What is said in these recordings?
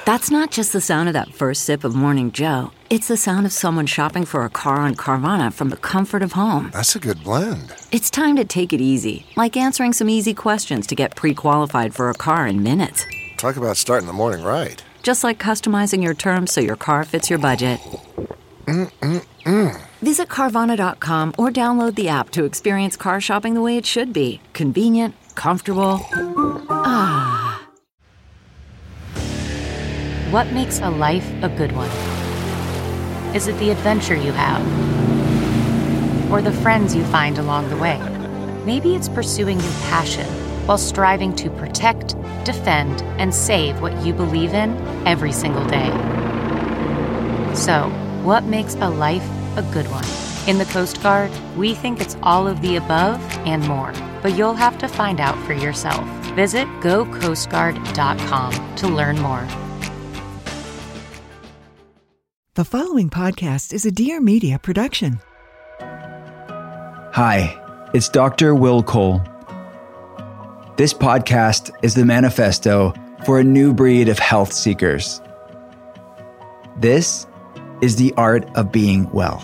That's not just the sound of that first sip of Morning Joe. It's the sound of someone shopping for a car on Carvana from the comfort of home. That's a good blend. It's time to take it easy, like answering some easy questions to get pre-qualified for a car in minutes. Talk about starting the morning right. Just like customizing your terms so your car fits your budget. Visit Carvana.com or download the app to experience car shopping the way it should be. Convenient, comfortable. What makes a life a good one? Is it the adventure you have? Or the friends you find along the way? Maybe it's pursuing your passion while striving to protect, defend, and save what you believe in every single day. So, what makes a life a good one? In the Coast Guard, we think it's all of the above and more, but you'll have to find out for yourself. Visit gocoastguard.com to learn more. The following podcast is a Dear Media production. Hi, it's Dr. Will Cole. This podcast is the manifesto for a new breed of health seekers. This is the art of being well.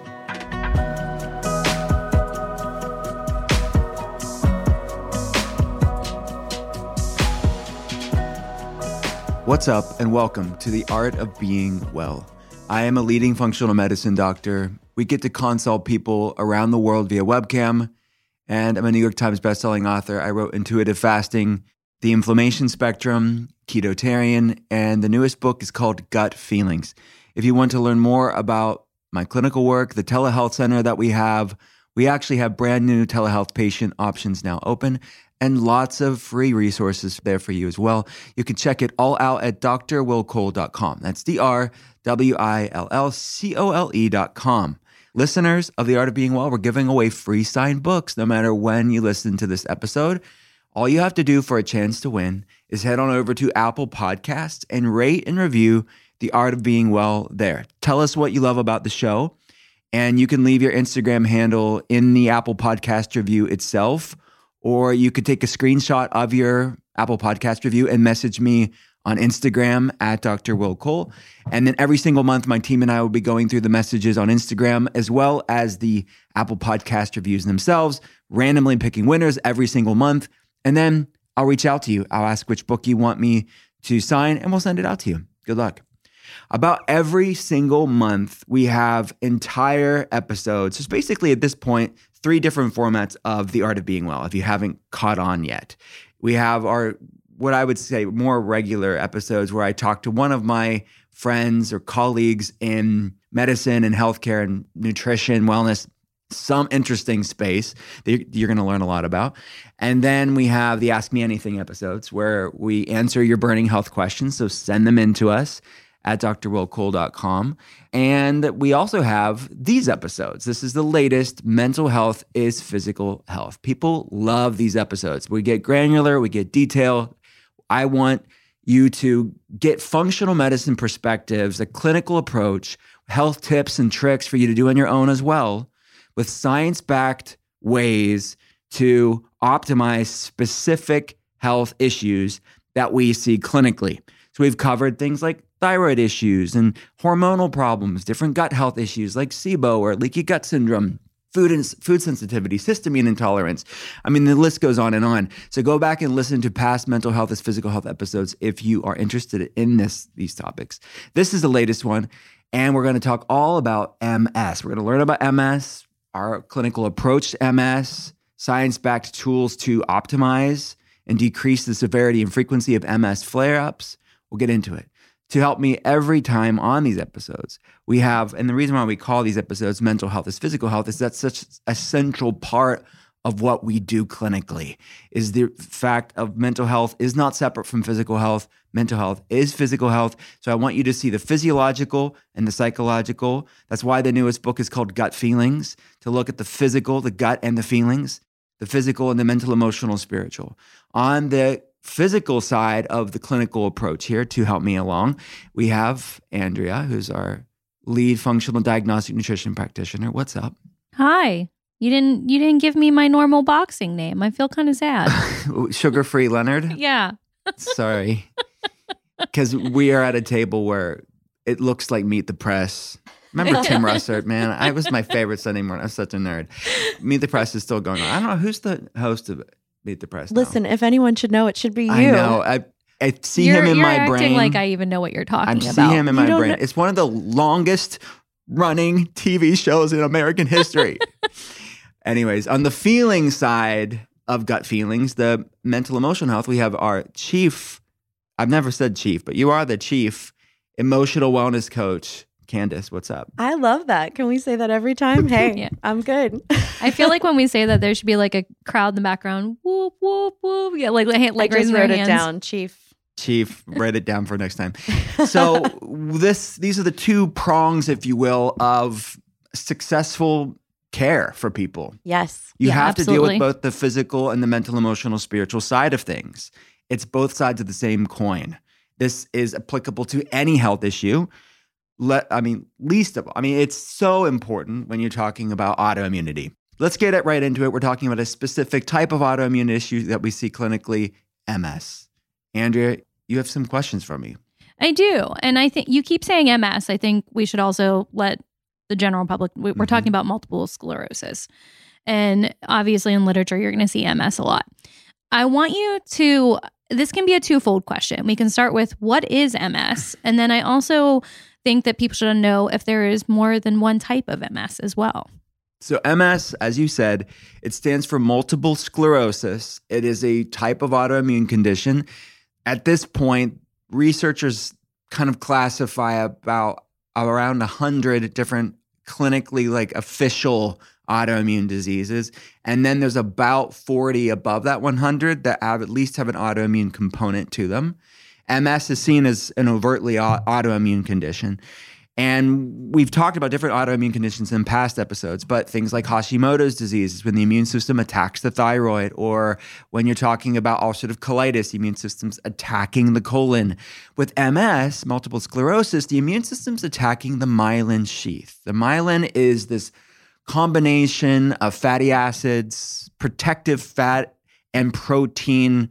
What's up, and welcome to the art of being well. I am a leading functional medicine doctor. We get to consult people around the world via webcam, and I'm a New York Times bestselling author. I wrote Intuitive Fasting, The Inflammation Spectrum, Ketotarian, and the newest book is called Gut Feelings. If you want to learn more about my clinical work, the telehealth center that we actually have brand new telehealth patient options now open, and lots of free resources there for you as well. You can check it all out at drwillcole.com. That's drwillcole.com. Listeners of The Art of Being Well, we're giving away free signed books no matter when you listen to this episode. All you have to do for a chance to win is head on over to Apple Podcasts and rate and review The Art of Being Well there. Tell us what you love about the show, and you can leave your Instagram handle in the Apple Podcast review itself, or you could take a screenshot of your Apple Podcast review and message me on Instagram at Dr. Will Cole. And then every single month, my team and I will be going through the messages on Instagram as well as the Apple Podcast reviews themselves, randomly picking winners every single month. And then I'll reach out to you. I'll ask which book you want me to sign, and we'll send it out to you. Good luck. About every single month, we have entire episodes. So it's basically at this point, 3 different formats of The Art of Being Well, if you haven't caught on yet. We have our, what I would say, more regular episodes where I talk to one of my friends or colleagues in medicine and healthcare and nutrition, wellness, some interesting space that you're going to learn a lot about. And then we have the Ask Me Anything episodes where we answer your burning health questions. So send them in to us at drwillcole.com. And we also have these episodes. This is the latest, Mental Health is Physical Health. People love these episodes. We get granular, we get detailed. I want you to get functional medicine perspectives, a clinical approach, health tips and tricks for you to do on your own as well, with science-backed ways to optimize specific health issues that we see clinically. So we've covered things like thyroid issues and hormonal problems, different gut health issues like SIBO or leaky gut syndrome, food sensitivity, histamine intolerance. I mean, the list goes on and on. So go back and listen to past Mental Health is Physical Health episodes if you are interested in these topics. This is the latest one, and we're going to talk all about MS. We're going to learn about MS, our clinical approach to MS, science-backed tools to optimize and decrease the severity and frequency of MS flare-ups. We'll get into it. To help me every time on these episodes, we have, and the reason why we call these episodes Mental Health is Physical Health is that's such a central part of what we do clinically, is the fact of mental health is not separate from physical health. Mental health is physical health. So I want you to see the physiological and the psychological. That's why the newest book is called Gut Feelings, to look at the physical, the gut and the feelings, the physical and the mental, emotional, spiritual. On the physical side of the clinical approach here, to help me along, we have Andrea, who's our lead functional diagnostic nutrition practitioner. What's up? Hi. You didn't give me my normal boxing name. I feel kind of sad. Sugar-free Leonard? Yeah. Sorry. because we are at a table where it looks like Meet the Press. Remember Tim Russert, man? I was my favorite Sunday morning. I was such a nerd. Meet the Press is still going on. I don't know who's the host of Meet the Press now. Listen, if anyone should know, it should be you. I know. I see him in my brain. You're acting like I even know what you're talking about. I see him in my brain. It's one of the longest running TV shows in American history. Anyways, on the feeling side of gut feelings, the mental emotional health, we have our chief, I've never said chief, but you are the chief emotional wellness coach. Candace, what's up? I love that. Can we say that every time? Hey, Yeah. I'm good. I feel like when we say that, there should be like a crowd in the background. Whoop, whoop, whoop. Yeah, like I raising just their wrote it hands. down, Chief. Write it down for next time. So these are the two prongs, if you will, of successful care for people. Yes. You Yeah, have to deal absolutely. with both the physical and the mental, emotional, spiritual side of things. It's both sides of the same coin. This is applicable to any health issue. Least of all. It's so important when you're talking about autoimmunity. Let's get it right into it. We're talking about a specific type of autoimmune issue that we see clinically, MS. Andrea, you have some questions for me. I do. And I think you keep saying MS. I think we should also let the general public, we're talking about multiple sclerosis. And obviously in literature, you're going to see MS a lot. I want you to, this can be a twofold question. We can start with what is MS? And then I also think that people should know if there is more than one type of MS as well. So MS, as you said, it stands for multiple sclerosis. It is a type of autoimmune condition. At this point, researchers kind of classify about around 100 different clinically official autoimmune diseases. And then there's about 40 above that 100 that at least have an autoimmune component to them. MS is seen as an overtly autoimmune condition. And we've talked about different autoimmune conditions in past episodes, but things like Hashimoto's disease is when the immune system attacks the thyroid, or when you're talking about ulcerative colitis, the immune system's attacking the colon. With MS, multiple sclerosis, the immune system's attacking the myelin sheath. The myelin is this combination of fatty acids, protective fat, and protein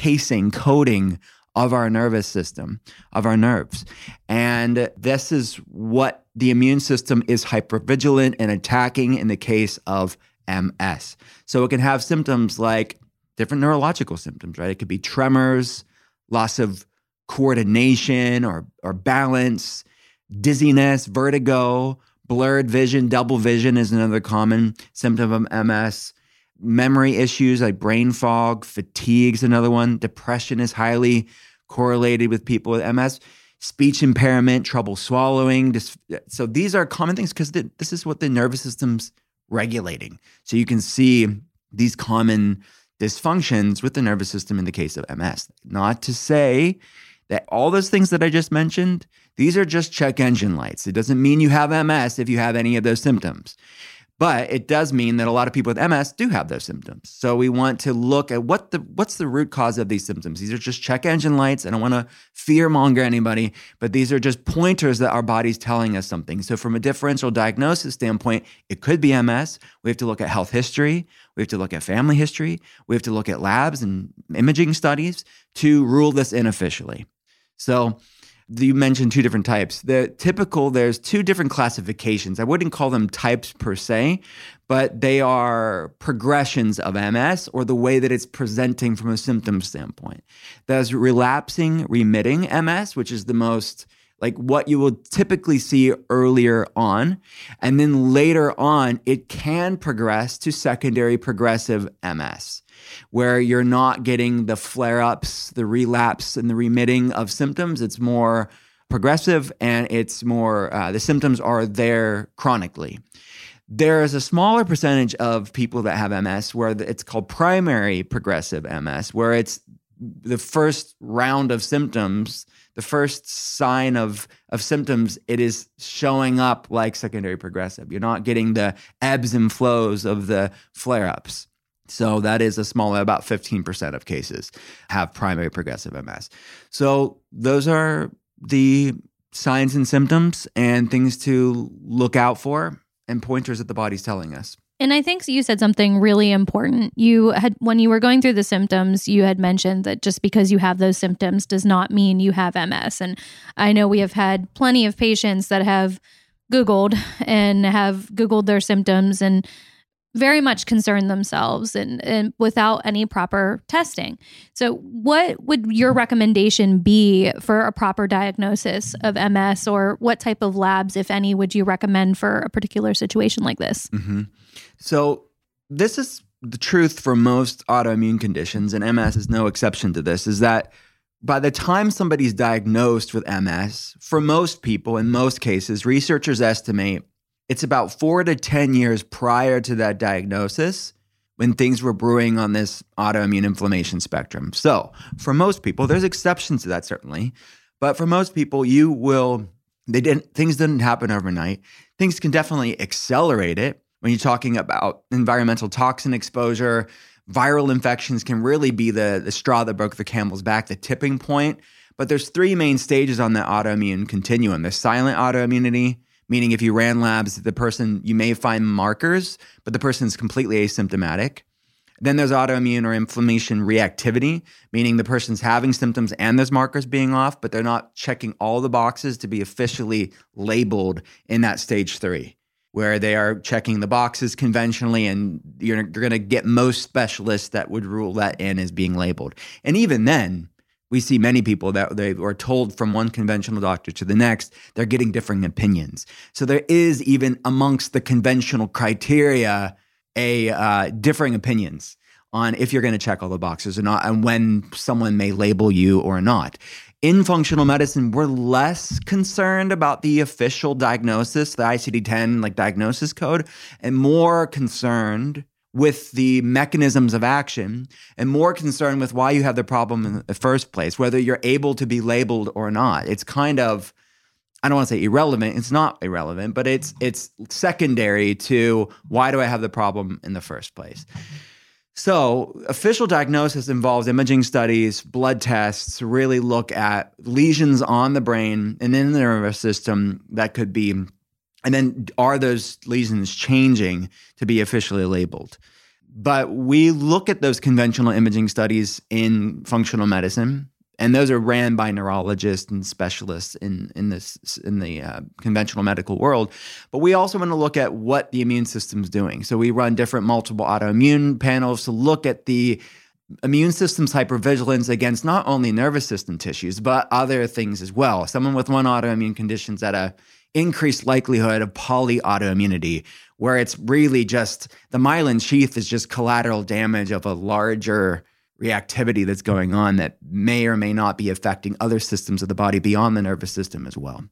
coating of our nervous system, of our nerves. And this is what the immune system is hypervigilant and attacking in the case of MS. So it can have symptoms like different neurological symptoms, right? It could be tremors, loss of coordination or balance, dizziness, vertigo, blurred vision, double vision is another common symptom of MS. Memory issues like brain fog, fatigue is another one. Depression is highly correlated with people with MS. Speech impairment, trouble swallowing. So these are common things because this is what the nervous system's regulating. So you can see these common dysfunctions with the nervous system in the case of MS. Not to say that all those things that I just mentioned, these are just check engine lights. It doesn't mean you have MS if you have any of those symptoms. But it does mean that a lot of people with MS do have those symptoms. So we want to look at what's the root cause of these symptoms. These are just check engine lights. I don't want to fearmonger anybody, but these are just pointers that our body's telling us something. So from a differential diagnosis standpoint, it could be MS. We have to look at health history. We have to look at family history. We have to look at labs and imaging studies to rule this in officially. So you mentioned two different types. There's two different classifications. I wouldn't call them types per se, but they are progressions of MS or the way that it's presenting from a symptom standpoint. There's relapsing, remitting MS, which is the most what you will typically see earlier on. And then later on, it can progress to secondary progressive MS, where you're not getting the flare-ups, the relapse, and the remitting of symptoms. It's more progressive, and it's more, the symptoms are there chronically. There is a smaller percentage of people that have MS where it's called primary progressive MS, where it's the first round of symptoms, the first sign of symptoms, it is showing up like secondary progressive. You're not getting the ebbs and flows of the flare-ups. So that is a smaller, about 15% of cases have primary progressive MS. So those are the signs and symptoms and things to look out for and pointers that the body's telling us. And I think you said something really important. When you were going through the symptoms, you had mentioned that just because you have those symptoms does not mean you have MS. And I know we have had plenty of patients that have Googled their symptoms and very much concerned themselves and without any proper testing. So what would your recommendation be for a proper diagnosis of MS, or what type of labs, if any, would you recommend for a particular situation like this? Mm-hmm. So this is the truth for most autoimmune conditions, and MS is no exception to this, is that by the time somebody's diagnosed with MS, for most people, in most cases, researchers estimate it's about 4 to 10 years prior to that diagnosis when things were brewing on this autoimmune inflammation spectrum. So for most people, there's exceptions to that certainly, but for most people, things didn't happen overnight. Things can definitely accelerate it when you're talking about environmental toxin exposure. Viral infections can really be the straw that broke the camel's back, the tipping point. But there's 3 main stages on the autoimmune continuum. There's silent autoimmunity, meaning if you ran labs, you may find markers, but the person is completely asymptomatic. Then there's autoimmune or inflammation reactivity, meaning the person's having symptoms and there's markers being off, but they're not checking all the boxes to be officially labeled in that stage 3, where they are checking the boxes conventionally, and you're going to get most specialists that would rule that in as being labeled. And even then, we see many people that they are told from one conventional doctor to the next, they're getting differing opinions. So there is, even amongst the conventional criteria, differing opinions on if you're going to check all the boxes or not, and when someone may label you or not. In functional medicine, we're less concerned about the official diagnosis, the ICD-10 diagnosis code, and more concerned with the mechanisms of action, and more concerned with why you have the problem in the first place, whether you're able to be labeled or not. It's kind of, I don't want to say irrelevant. It's not irrelevant, but it's secondary to why do I have the problem in the first place. So official diagnosis involves imaging studies, blood tests to really look at lesions on the brain and in the nervous system that could be, and then are those lesions changing to be officially labeled? But we look at those conventional imaging studies in functional medicine, and those are ran by neurologists and specialists in the conventional medical world. But we also want to look at what the immune system's doing. So we run different multiple autoimmune panels to look at the immune system's hypervigilance against not only nervous system tissues, but other things as well. Someone with one autoimmune condition's at a increased likelihood of polyautoimmunity, where it's really just the myelin sheath is just collateral damage of a larger reactivity that's going on that may or may not be affecting other systems of the body beyond the nervous system as well.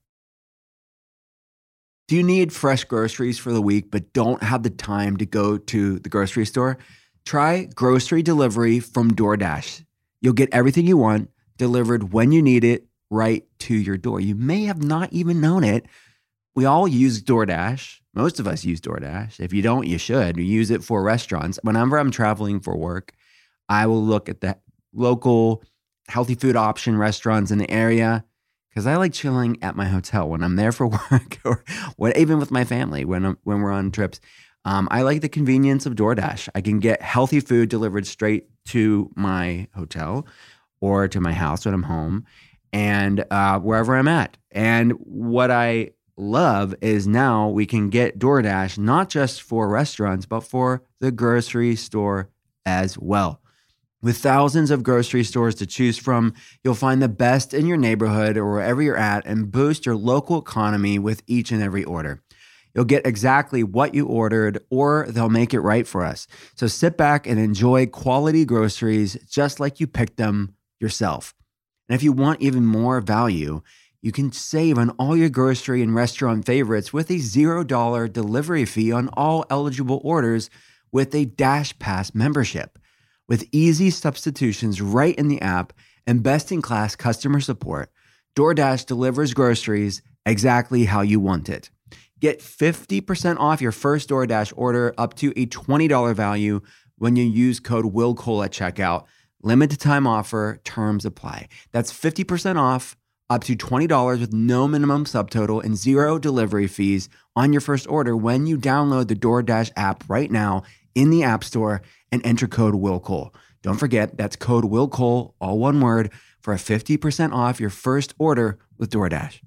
Do you need fresh groceries for the week but don't have the time to go to the grocery store? Try grocery delivery from DoorDash. You'll get everything you want delivered when you need it right to your door. You may have not even known it. We all use DoorDash. Most of us use DoorDash. If you don't, you should. You use it for restaurants. Whenever I'm traveling for work, I will look at the local healthy food option restaurants in the area because I like chilling at my hotel when I'm there for work, or even with my family when we're on trips. I like the convenience of DoorDash. I can get healthy food delivered straight to my hotel or to my house when I'm home, and wherever I'm at. And what I love is now we can get DoorDash not just for restaurants, but for the grocery store as well. With thousands of grocery stores to choose from, you'll find the best in your neighborhood or wherever you're at and boost your local economy with each and every order. You'll get exactly what you ordered, or they'll make it right for us. So sit back and enjoy quality groceries just like you picked them yourself. And if you want even more value, you can save on all your grocery and restaurant favorites with a $0 delivery fee on all eligible orders with a DashPass membership. With easy substitutions right in the app and best-in-class customer support, DoorDash delivers groceries exactly how you want it. Get 50% off your first DoorDash order up to a $20 value when you use code WILLCOLE at checkout. Limited time offer, terms apply. That's 50% off up to $20 with no minimum subtotal and 0 delivery fees on your first order when you download the DoorDash app right now in the App Store and enter code WILLCOLE. Don't forget, that's code WILLCOLE, all one word, for a 50% off your first order with DoorDash.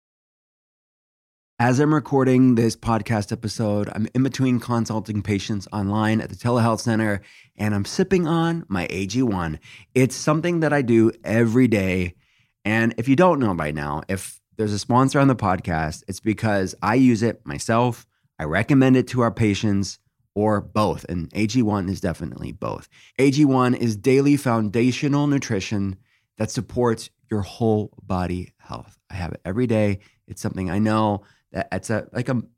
As I'm recording this podcast episode, I'm in between consulting patients online at the telehealth center, and I'm sipping on my AG1. It's something that I do every day. And if you don't know by now, if there's a sponsor on the podcast, it's because I use it myself, I recommend it to our patients, or both. And AG1 is definitely both. AG1 is daily foundational nutrition that supports your whole body health. I have it every day. It's something I know that it's a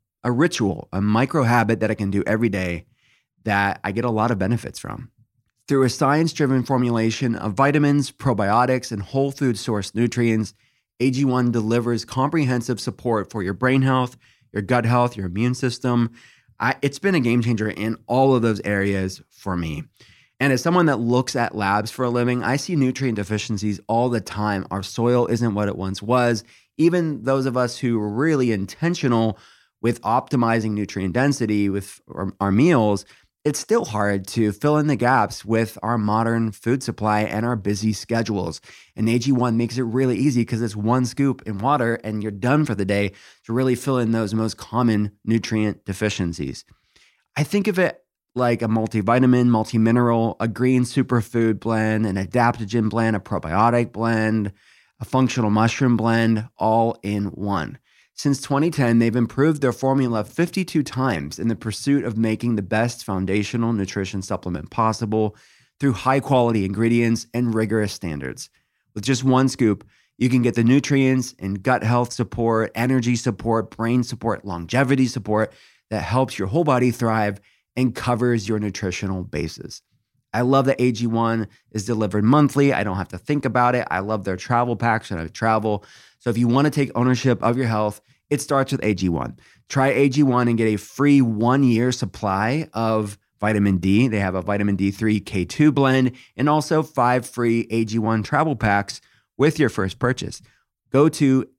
ritual, a micro habit that I can do every day that I get a lot of benefits from. Through a science-driven formulation of vitamins, probiotics, and whole food source nutrients, AG1 delivers comprehensive support for your brain health, your gut health, your immune system. It's been a game changer in all of those areas for me. And as someone that looks at labs for a living, I see nutrient deficiencies all the time. Our soil isn't what it once was. Even those of us who are really intentional with optimizing nutrient density with our meals, it's still hard to fill in the gaps with our modern food supply and our busy schedules. And AG1 makes it really easy because it's one scoop in water and you're done for the day to really fill in those most common nutrient deficiencies. I think of it like a multivitamin, multimineral, a green superfood blend, an adaptogen blend, a probiotic blend, a functional mushroom blend, all in one. Since 2010, they've improved their formula 52 times in the pursuit of making the best foundational nutrition supplement possible through high-quality ingredients and rigorous standards. With just one scoop, you can get the nutrients and gut health support, energy support, brain support, longevity support that helps your whole body thrive and covers your nutritional bases. I love that AG1 is delivered monthly. I don't have to think about it. I love their travel packs when I travel. So if you want to take ownership of your health, it starts with AG1. Try AG1 and get a free 1-year supply of vitamin D. They have a vitamin D3 K2 blend and also 5 free AG1 travel packs with your first purchase. Go to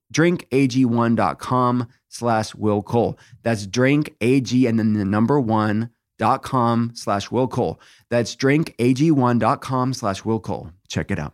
drinkag1.com/WillCole. That's drinkag and then the number 1.com/WillCole. That's drinkag1.com/WillCole. Check it out.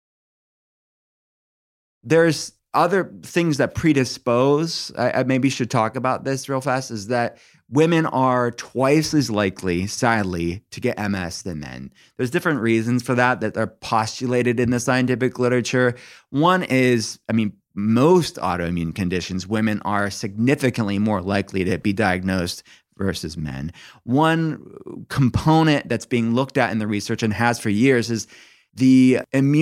There's other things that predispose, I maybe should talk about this real fast, is that women are twice as likely, sadly, to get MS than men. There's different reasons for that are postulated in the scientific literature. One is, most autoimmune conditions, women are significantly more likely to be diagnosed versus men. One component that's being looked at in the research and has for years is the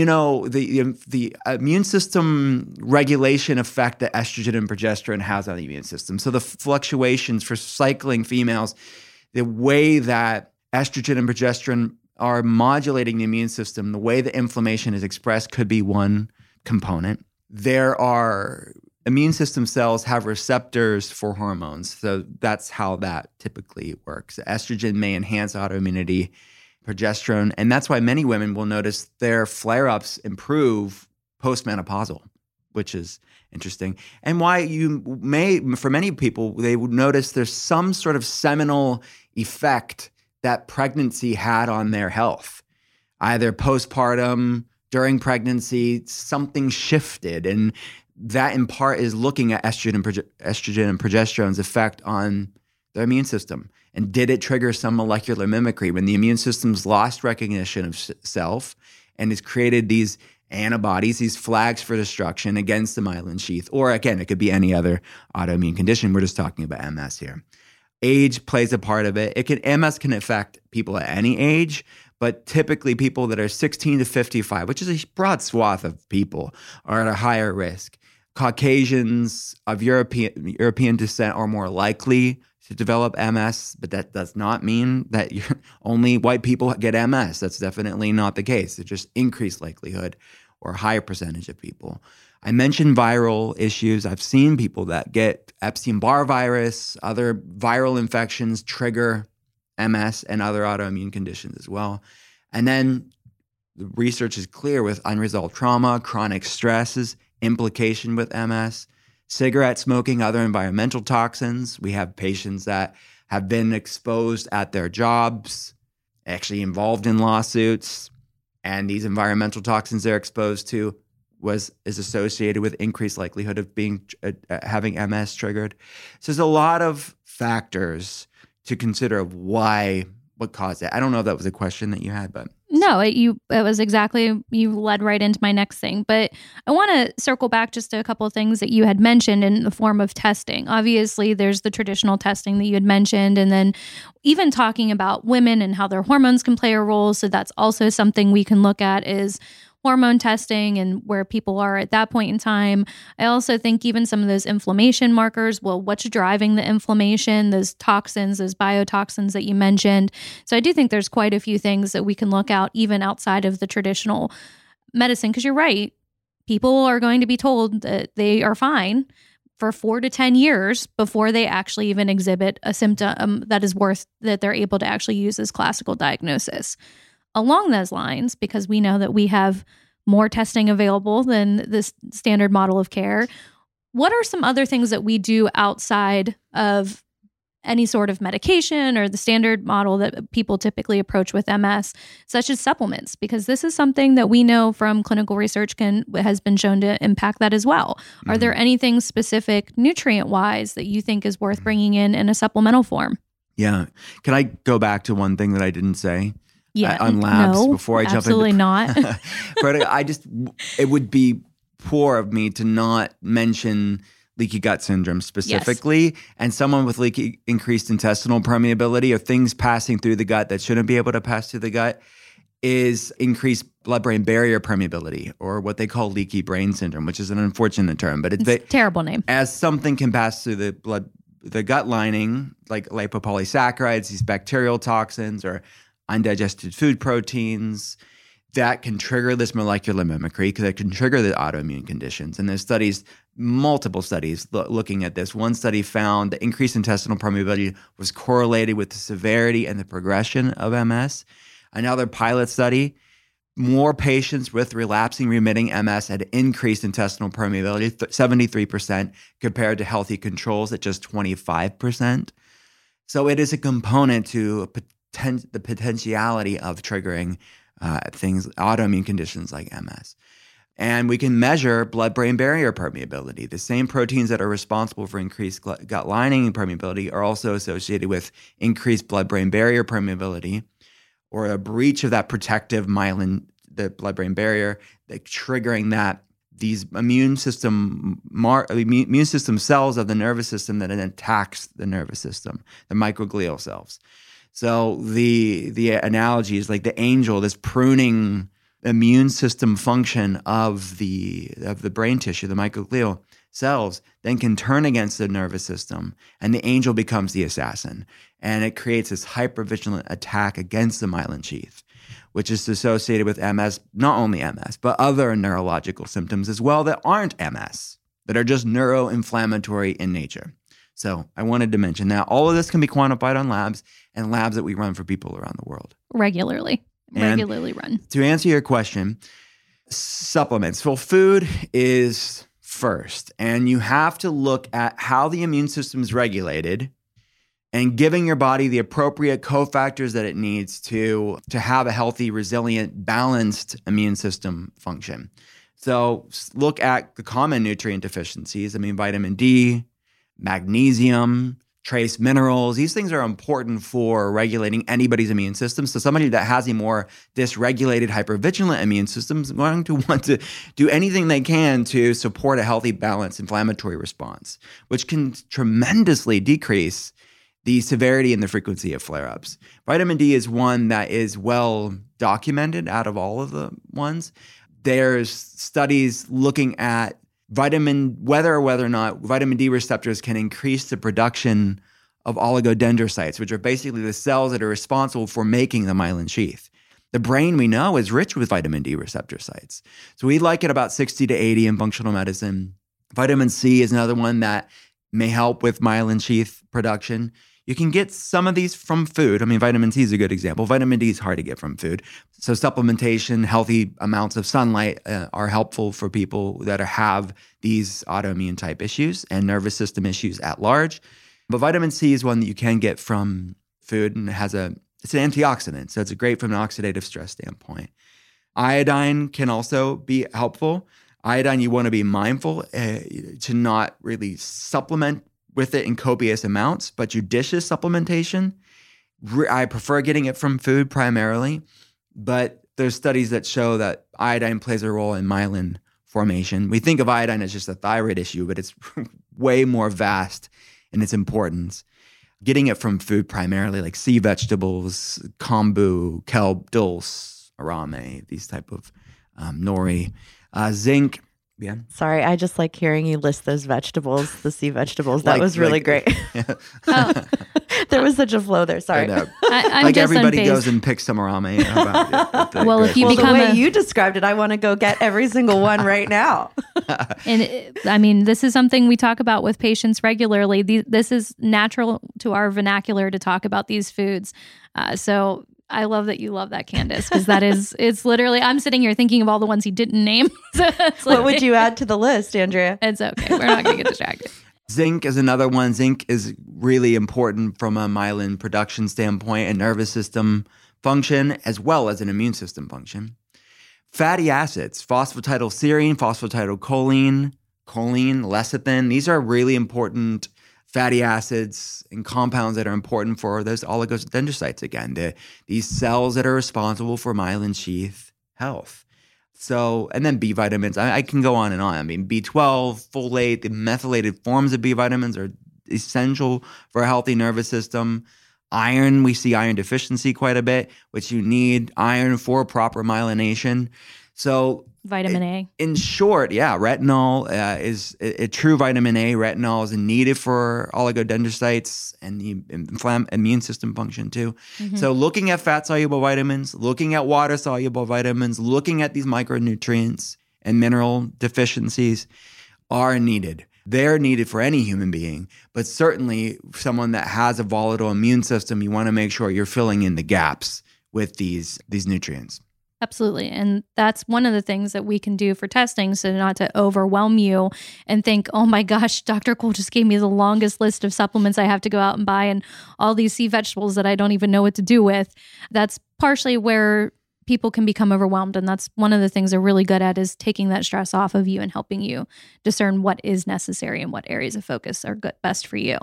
immune system regulation effect that estrogen and progesterone has on the immune system. So the fluctuations for cycling females, the way that estrogen and progesterone are modulating the immune system, the way the inflammation is expressed could be one component. There are immune system cells have receptors for hormones. So that's how that typically works. Estrogen may enhance autoimmunity, progesterone, and that's why many women will notice their flare-ups improve postmenopausal, which is interesting. And why for many people, they would notice there's some sort of seminal effect that pregnancy had on their health. Either postpartum, during pregnancy, something shifted. And that in part is looking at estrogen and progesterone's effect on their immune system. And did it trigger some molecular mimicry when the immune system's lost recognition of self and has created these antibodies, these flags for destruction against the myelin sheath? Or again, it could be any other autoimmune condition. We're just talking about MS here. Age plays a part of it. MS can affect people at any age, but typically people that are 16 to 55, which is a broad swath of people, are at a higher risk. Caucasians of European descent are more likely to develop MS, but that does not mean that only white people get MS. That's definitely not the case. It's just increased likelihood or a higher percentage of people. I mentioned viral issues. I've seen people that get Epstein-Barr virus, other viral infections trigger MS and other autoimmune conditions as well. And then the research is clear with unresolved trauma, chronic stresses implication with MS. Cigarette smoking, other environmental toxins. We have patients that have been exposed at their jobs, actually involved in lawsuits, and these environmental toxins they're exposed to is associated with increased likelihood of having MS triggered. So there's a lot of factors to consider of what caused it. I don't know if that was a question that you had, but no, it was exactly, you led right into my next thing. But I want to circle back just to a couple of things that you had mentioned in the form of testing. Obviously, there's the traditional testing that you had mentioned, and then even talking about women and how their hormones can play a role. So that's also something we can look at is hormone testing and where people are at that point in time. I also think even some of those inflammation markers, well, what's driving the inflammation, those toxins, those biotoxins that you mentioned. So I do think there's quite a few things that we can look out even outside of the traditional medicine, because you're right. People are going to be told that they are fine for 4 to 10 years before they actually even exhibit a symptom that is worth that they're able to actually use as classical diagnosis. Along those lines, because we know that we have more testing available than the standard model of care, what are some other things that we do outside of any sort of medication or the standard model that people typically approach with MS, such as supplements? Because this is something that we know from clinical research has been shown to impact that as well. Mm-hmm. Are there anything specific nutrient-wise that you think is worth bringing in a supplemental form? Yeah. Can I go back to one thing that I didn't say? Yeah, on labs before I jump into absolutely not. But it would be poor of me to not mention leaky gut syndrome specifically, yes. And someone with increased intestinal permeability or things passing through the gut that shouldn't be able to pass through the gut is increased blood-brain barrier permeability, or what they call leaky brain syndrome, which is an unfortunate term, but it's a terrible name. As something can pass through the gut lining, like lipopolysaccharides, these bacterial toxins, or undigested food proteins, that can trigger this molecular mimicry, because it can trigger the autoimmune conditions. And there's multiple studies looking at this. One study found the increased intestinal permeability was correlated with the severity and the progression of MS. Another pilot study, more patients with relapsing remitting MS had increased intestinal permeability, 73%, compared to healthy controls at just 25%. So it is a component to the potentiality of triggering autoimmune conditions like MS. And we can measure blood-brain barrier permeability. The same proteins that are responsible for increased gut lining permeability are also associated with increased blood-brain barrier permeability, or a breach of that protective myelin, the blood-brain barrier, triggering these immune system cells of the nervous system that attacks the nervous system, the microglial cells. So the analogy is like the angel, this pruning immune system function of the brain tissue, the microglial cells, then can turn against the nervous system, and the angel becomes the assassin. And it creates this hypervigilant attack against the myelin sheath, which is associated with MS, not only MS, but other neurological symptoms as well that aren't MS, that are just neuroinflammatory in nature. So I wanted to mention that all of this can be quantified on labs, and labs that we run for people around the world. Regularly run. To answer your question, supplements. Well, food is first, and you have to look at how the immune system is regulated and giving your body the appropriate cofactors that it needs to have a healthy, resilient, balanced immune system function. So look at the common nutrient deficiencies. Vitamin D, magnesium, trace minerals. These things are important for regulating anybody's immune system. So somebody that has a more dysregulated, hypervigilant immune system is going to want to do anything they can to support a healthy, balanced inflammatory response, which can tremendously decrease the severity and the frequency of flare-ups. Vitamin D is one that is well documented out of all of the ones. There's studies looking at whether or not vitamin D receptors can increase the production of oligodendrocytes, which are basically the cells that are responsible for making the myelin sheath. The brain, we know, is rich with vitamin D receptor sites. So we like it about 60 to 80 in functional medicine. Vitamin C is another one that may help with myelin sheath production. You can get some of these from food. I mean, vitamin C is a good example. Vitamin D is hard to get from food. So supplementation, healthy amounts of sunlight are helpful for people that have these autoimmune type issues and nervous system issues at large. But vitamin C is one that you can get from food, and it's an antioxidant. So it's great from an oxidative stress standpoint. Iodine can also be helpful. Iodine, you want to be mindful to not really supplement with it in copious amounts, but judicious supplementation. I prefer getting it from food primarily, but there's studies that show that iodine plays a role in myelin formation. We think of iodine as just a thyroid issue, but it's way more vast in its importance. Getting it from food primarily, like sea vegetables, kombu, kelp, dulse, arame, these type of nori. Zinc. Yeah. Sorry, I just like hearing you list those vegetables, the sea vegetables. That was really great. Yeah. There was such a flow there. Sorry. I'm like just everybody unfazed. goes and picks some arame. Well, if you Well, the become way you described it, I want to go get every single one right now. And I mean, this is something we talk about with patients regularly. This is natural to our vernacular to talk about these foods. So I love that you love that, Candace, because it's literally, I'm sitting here thinking of all the ones he didn't name. So What would you add to the list, Andrea? It's okay. We're not going to get distracted. Zinc is another one. Zinc is really important from a myelin production standpoint and nervous system function, as well as an immune system function. Fatty acids, phosphatidylserine, phosphatidylcholine, choline, lecithin. These are really important fatty acids and compounds that are important for those oligodendrocytes again, these cells that are responsible for myelin sheath health. So, and then B vitamins, I can go on and on. I mean, B12, folate, the methylated forms of B vitamins are essential for a healthy nervous system. Iron, we see iron deficiency quite a bit, which you need iron for proper myelination. So Vitamin A. In short, yeah, retinol is a true vitamin A. Retinol is needed for oligodendrocytes and the immune system function too. Mm-hmm. So looking at fat-soluble vitamins, looking at water-soluble vitamins, looking at these micronutrients and mineral deficiencies are needed. They're needed for any human being, but certainly someone that has a volatile immune system, you want to make sure you're filling in the gaps with these nutrients. Absolutely. And that's one of the things that we can do for testing, so not to overwhelm you and think, oh my gosh, Dr. Cole just gave me the longest list of supplements I have to go out and buy and all these sea vegetables that I don't even know what to do with. That's partially where people can become overwhelmed. And that's one of the things they're really good at, is taking that stress off of you and helping you discern what is necessary and what areas of focus are best for you.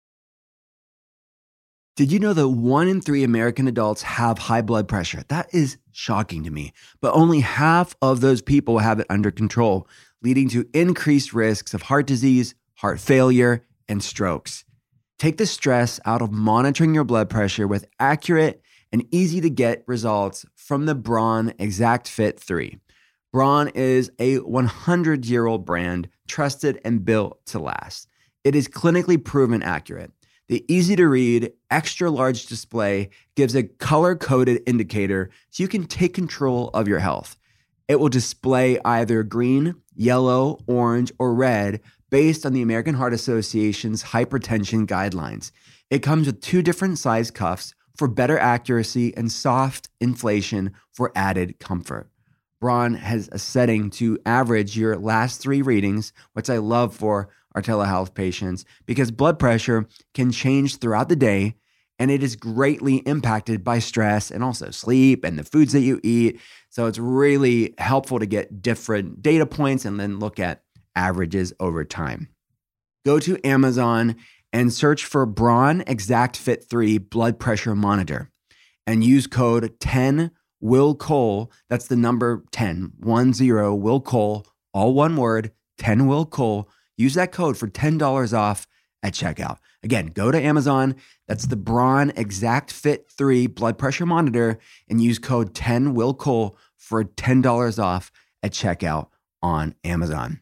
Did you know that 1 in 3 American adults have high blood pressure? That is shocking to me. But only half of those people have it under control, leading to increased risks of heart disease, heart failure, and strokes. Take the stress out of monitoring your blood pressure with accurate and easy to get results from the Braun Exact Fit 3. Braun is a 100-year-old brand, trusted and built to last. It is clinically proven accurate. The easy-to-read, extra-large display gives a color-coded indicator so you can take control of your health. It will display either green, yellow, orange, or red based on the American Heart Association's hypertension guidelines. It comes with 2 different size cuffs for better accuracy and soft inflation for added comfort. Braun has a setting to average your last 3 readings, which I love for our telehealth patients, because blood pressure can change throughout the day and it is greatly impacted by stress and also sleep and the foods that you eat. So it's really helpful to get different data points and then look at averages over time. Go to Amazon and search for Braun Exact Fit 3 blood pressure monitor and use code 10WILLCOLE. That's the number 10, 10 Will Cole, all one word, 10 Will Cole. Use that code for $10 off at checkout. Again, go to Amazon. That's the Braun Exact Fit 3 blood pressure monitor and use code 10WILLCOLE for $10 off at checkout on Amazon.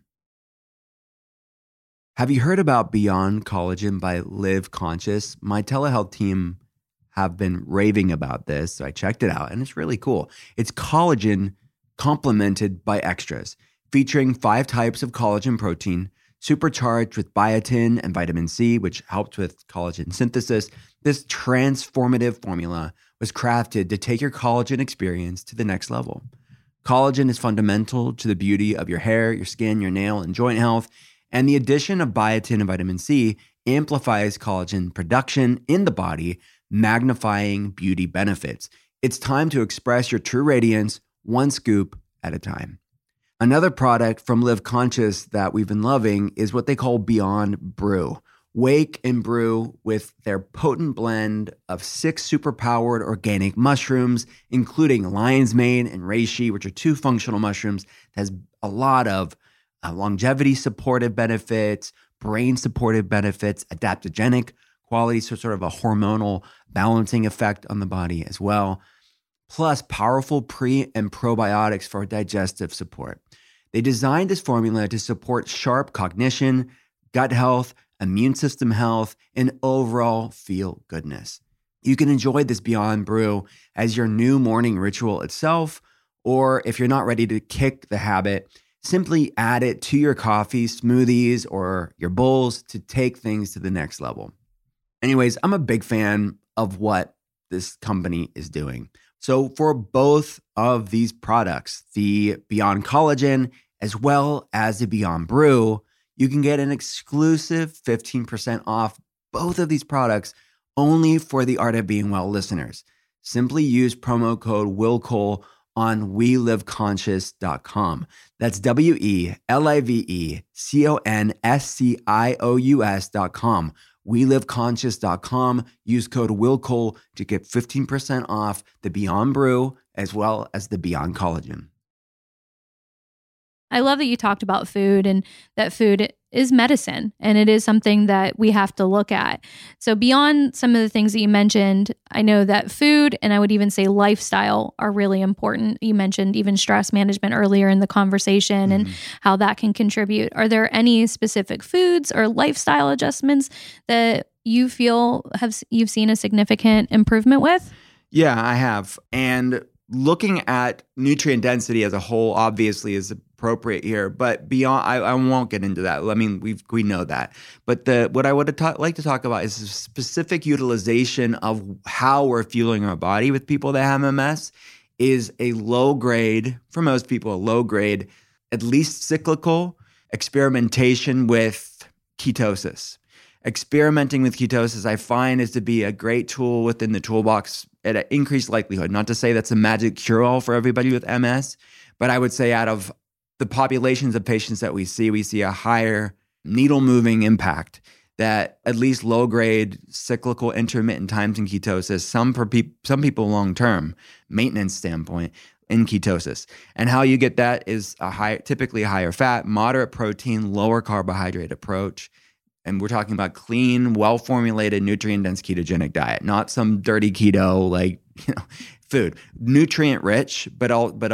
Have you heard about Beyond Collagen by Live Conscious? My telehealth team have been raving about this, so I checked it out, and it's really cool. It's collagen complemented by extras, featuring 5 types of collagen protein, supercharged with biotin and vitamin C, which helped with collagen synthesis. This transformative formula was crafted to take your collagen experience to the next level. Collagen is fundamental to the beauty of your hair, your skin, your nail, and joint health. And the addition of biotin and vitamin C amplifies collagen production in the body, magnifying beauty benefits. It's time to express your true radiance, one scoop at a time. Another product from Live Conscious that we've been loving is what they call Beyond Brew. Wake and brew with their potent blend of 6 superpowered organic mushrooms, including lion's mane and reishi, which are 2 functional mushrooms that has a lot of longevity supportive benefits, brain supportive benefits, adaptogenic qualities, so sort of a hormonal balancing effect on the body as well, plus powerful pre and probiotics for digestive support. They designed this formula to support sharp cognition, gut health, immune system health, and overall feel goodness. You can enjoy this Beyond Brew as your new morning ritual itself, or if you're not ready to kick the habit, simply add it to your coffee, smoothies, or your bowls to take things to the next level. Anyways, I'm a big fan of what this company is doing. So for both of these products, the Beyond Collagen as well as the Beyond Brew, you can get an exclusive 15% off both of these products only for the Art of Being Well listeners. Simply use promo code WILLCOLE on WeLiveConscious.com. That's WeLiveConscious.com. WeLiveConscious.com. Use code WILLCOLE to get 15% off the Beyond Brew as well as the Beyond Collagen. I love that you talked about food and that food is medicine and it is something that we have to look at. So beyond some of the things that you mentioned, I know that food and I would even say lifestyle are really important. You mentioned even stress management earlier in the conversation and how that can contribute. Are there any specific foods or lifestyle adjustments that you feel you've seen a significant improvement with? Yeah, I have. And looking at nutrient density as a whole obviously is appropriate here, but beyond, I won't get into that. I mean, we know that. But what I would like to talk about is the specific utilization of how we're fueling our body with people that have MS is a low grade, for most people, a low grade, at least cyclical experimentation with ketosis. Experimenting with ketosis, I find, is to be a great tool within the toolbox at an increased likelihood. Not to say that's a magic cure-all for everybody with MS, but I would say out of the populations of patients that we see a higher needle-moving impact that at least low-grade cyclical intermittent times in ketosis, some people long-term, maintenance standpoint, in ketosis. And how you get that is typically a higher fat, moderate protein, lower carbohydrate approach. And we're talking about clean, well-formulated, nutrient-dense ketogenic diet, not some dirty keto food. Nutrient-rich, but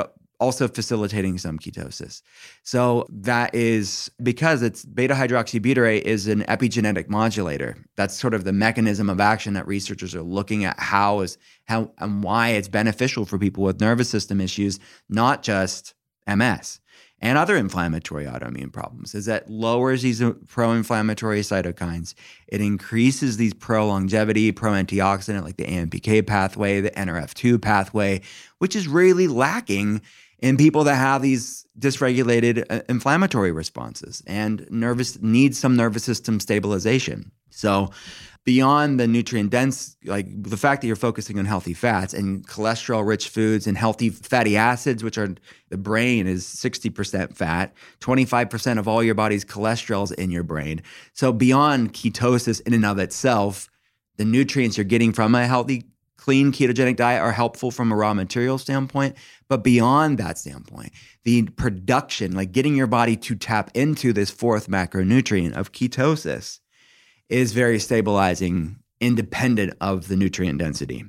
also facilitating some ketosis. So that is because it's beta-hydroxybutyrate is an epigenetic modulator. That's sort of the mechanism of action that researchers are looking at how and why it's beneficial for people with nervous system issues, not just MS. And other inflammatory autoimmune problems is that lowers these pro-inflammatory cytokines. It increases these pro-longevity, pro-antioxidant like the AMPK pathway, the NRF2 pathway, which is really lacking in people that have these dysregulated inflammatory responses and need some nervous system stabilization. So beyond the nutrient dense, like the fact that you're focusing on healthy fats and cholesterol rich foods and healthy fatty acids, which are the brain is 60% fat, 25% of all your body's cholesterol is in your brain. So beyond ketosis in and of itself, the nutrients you're getting from a healthy, clean ketogenic diet are helpful from a raw material standpoint. But beyond that standpoint, the production, like getting your body to tap into this fourth macronutrient of ketosis, is very stabilizing, independent of the nutrient density.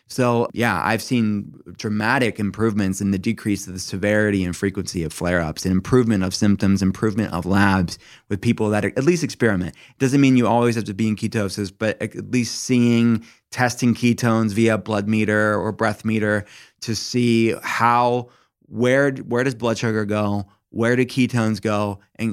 So yeah, I've seen dramatic improvements in the decrease of the severity and frequency of flare-ups, and improvement of symptoms, improvement of labs with people that at least experiment. It doesn't mean you always have to be in ketosis, but at least testing ketones via blood meter or breath meter to see where does blood sugar go, where do ketones go, and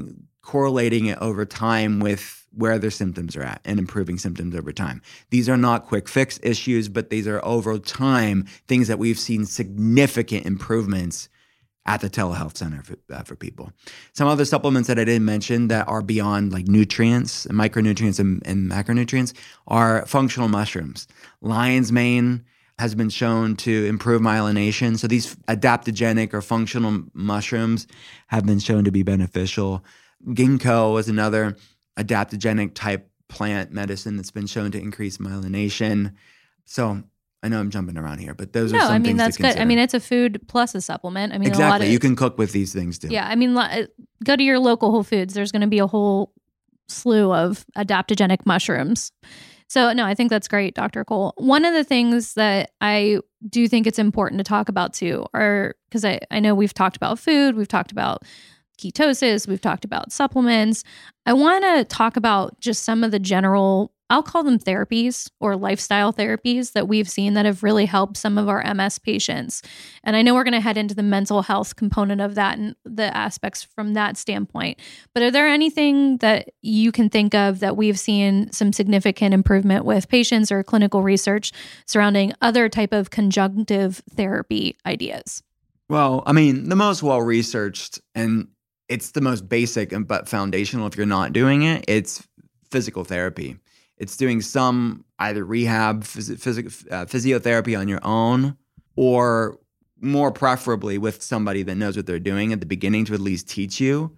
correlating it over time with where their symptoms are at and improving symptoms over time. These are not quick fix issues, but these are over time things that we've seen significant improvements at the telehealth center for people. Some other supplements that I didn't mention that are beyond like nutrients, micronutrients and macronutrients are functional mushrooms. Lion's mane has been shown to improve myelination. So these adaptogenic or functional mushrooms have been shown to be beneficial. Ginkgo is another adaptogenic type plant medicine that's been shown to increase myelination. So I know I'm jumping around here, but those are some things that's to consider. good. I mean, it's a food plus a supplement. I mean, exactly. You can cook with these things too. Yeah. I mean, go to your local Whole Foods. There's going to be a whole slew of adaptogenic mushrooms. So no, I think that's great, Dr. Cole. One of the things that I do think it's important to talk about too are, because I know we've talked about food, we've talked about ketosis, we've talked about supplements. I want to talk about just some of the general, I'll call them therapies or lifestyle therapies that we've seen that have really helped some of our MS patients. And I know we're going to head into the mental health component of that and the aspects from that standpoint. But are there anything that you can think of that we've seen some significant improvement with patients or clinical research surrounding other type of conjunctive therapy ideas? Well, I mean, the most well-researched, and it's the most basic but foundational if you're not doing it, it's physical therapy. It's doing some either rehab, physiotherapy on your own, or more preferably with somebody that knows what they're doing at the beginning to at least teach you.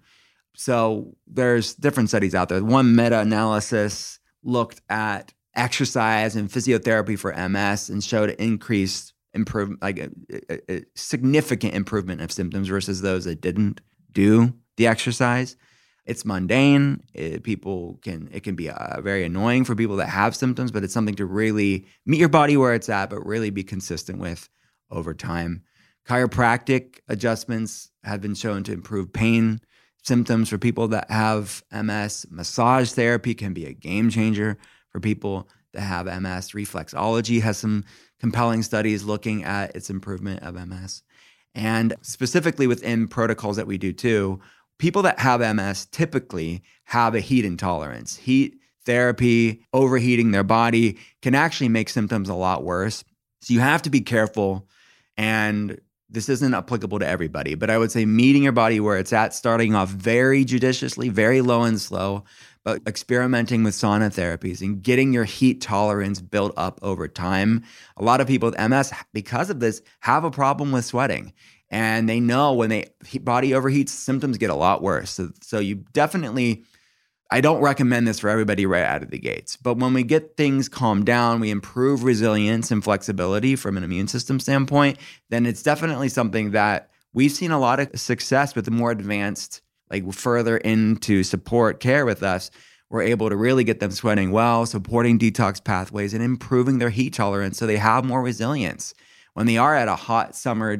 So there's different studies out there. One meta-analysis looked at exercise and physiotherapy for MS and showed increased improvement, like a significant improvement of symptoms versus those that didn't do the exercise. It's mundane. It can be very annoying for people that have symptoms, but it's something to really meet your body where it's at, but really be consistent with over time. Chiropractic adjustments have been shown to improve pain symptoms for people that have MS. Massage therapy can be a game changer for people that have MS. Reflexology has some compelling studies looking at its improvement of MS. And specifically within protocols that we do too, people that have MS typically have a heat intolerance. Heat therapy, overheating their body can actually make symptoms a lot worse. So you have to be careful, and this isn't applicable to everybody, but I would say meeting your body where it's at, starting off very judiciously, very low and slow, but experimenting with sauna therapies and getting your heat tolerance built up over time. A lot of people with MS, because of this, have a problem with sweating. And they know when body overheats, symptoms get a lot worse. So you definitely, I don't recommend this for everybody right out of the gates. But when we get things calmed down, we improve resilience and flexibility from an immune system standpoint, then it's definitely something that we've seen a lot of success with the more advanced, like further into support care with us. We're able to really get them sweating well, supporting detox pathways and improving their heat tolerance so they have more resilience. When they are at a hot summer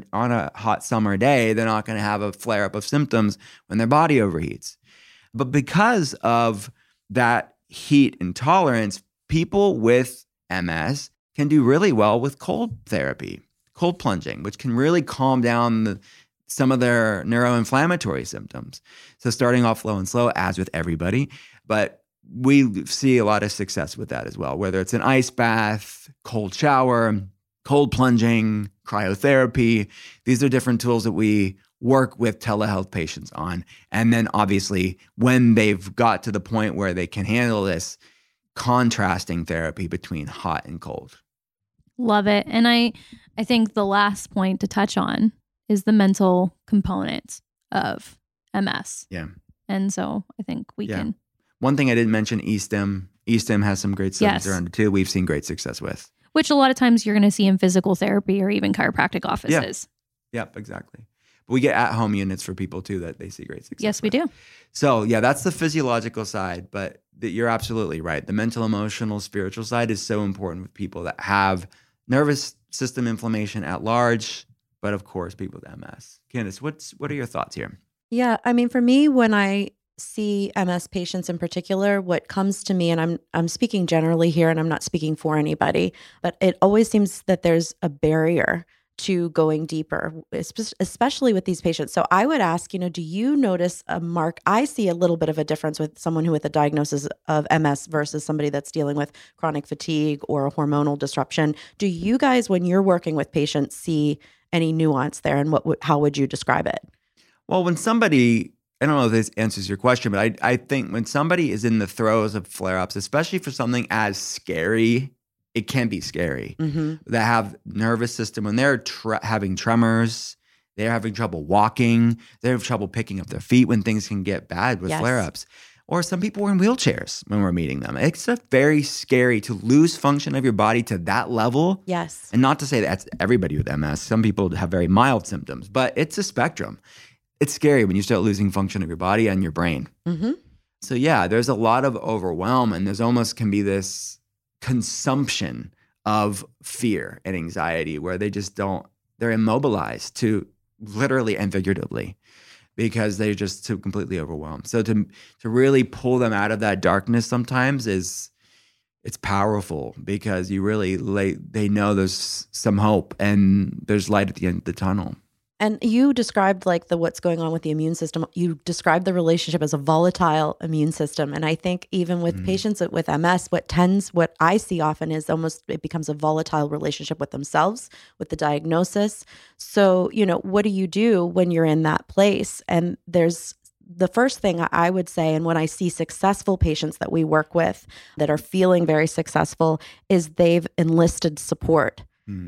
day, they're not going to have a flare-up of symptoms when their body overheats. But because of that heat intolerance, people with MS can do really well with cold therapy, cold plunging, which can really calm down some of their neuroinflammatory symptoms. So starting off low and slow, as with everybody, but we see a lot of success with that as well, whether it's an ice bath, cold shower, cold plunging, cryotherapy. These are different tools that we work with telehealth patients on. And then obviously when they've got to the point where they can handle this, contrasting therapy between hot and cold. Love it. And I think the last point to touch on is the mental component of MS. Yeah. And so I think we can. One thing I didn't mention, eSTEM. eSTEM has some great studies around it too. We've seen great success with. Which a lot of times you're going to see in physical therapy or even chiropractic offices. Yeah. Yep, exactly. But we get at-home units for people too that they see great success Yes, we with. do. So yeah, that's the physiological side, but you're absolutely right. The mental, emotional, spiritual side is so important with people that have nervous system inflammation at large, but of course, people with MS. Candace, what are your thoughts here? Yeah, I mean, for me, when I see MS patients in particular, what comes to me, and I'm speaking generally here and I'm not speaking for anybody, but it always seems that there's a barrier to going deeper, especially with these patients. So I would ask, do you notice a mark? I see a little bit of a difference with someone who with a diagnosis of MS versus somebody that's dealing with chronic fatigue or a hormonal disruption. Do you guys, when you're working with patients, see any nuance there, and how would you describe it? Well, when somebody, I don't know if this answers your question, but I think when somebody is in the throes of flare-ups, especially for something as scary, it can be scary, that have nervous system, when they're having tremors, they're having trouble walking, they have trouble picking up their feet when things can get bad with flare-ups. Or some people are in wheelchairs when we're meeting them. It's very scary to lose function of your body to that level. Yes. And not to say that's everybody with MS. Some people have very mild symptoms, but it's a spectrum. It's scary when you start losing function of your body and your brain. So yeah, there's a lot of overwhelm, and there's almost can be this consumption of fear and anxiety where they're immobilized to literally and figuratively because they're just too completely overwhelmed. So to really pull them out of that darkness sometimes it's powerful because they know there's some hope and there's light at the end of the tunnel. And you described what's going on with the immune system. You described the relationship as a volatile immune system. And I think even with patients with MS, what I see often is almost it becomes a volatile relationship with themselves, with the diagnosis. So, what do you do when you're in that place? And there's the first thing I would say, and when I see successful patients that we work with that are feeling very successful, is they've enlisted support.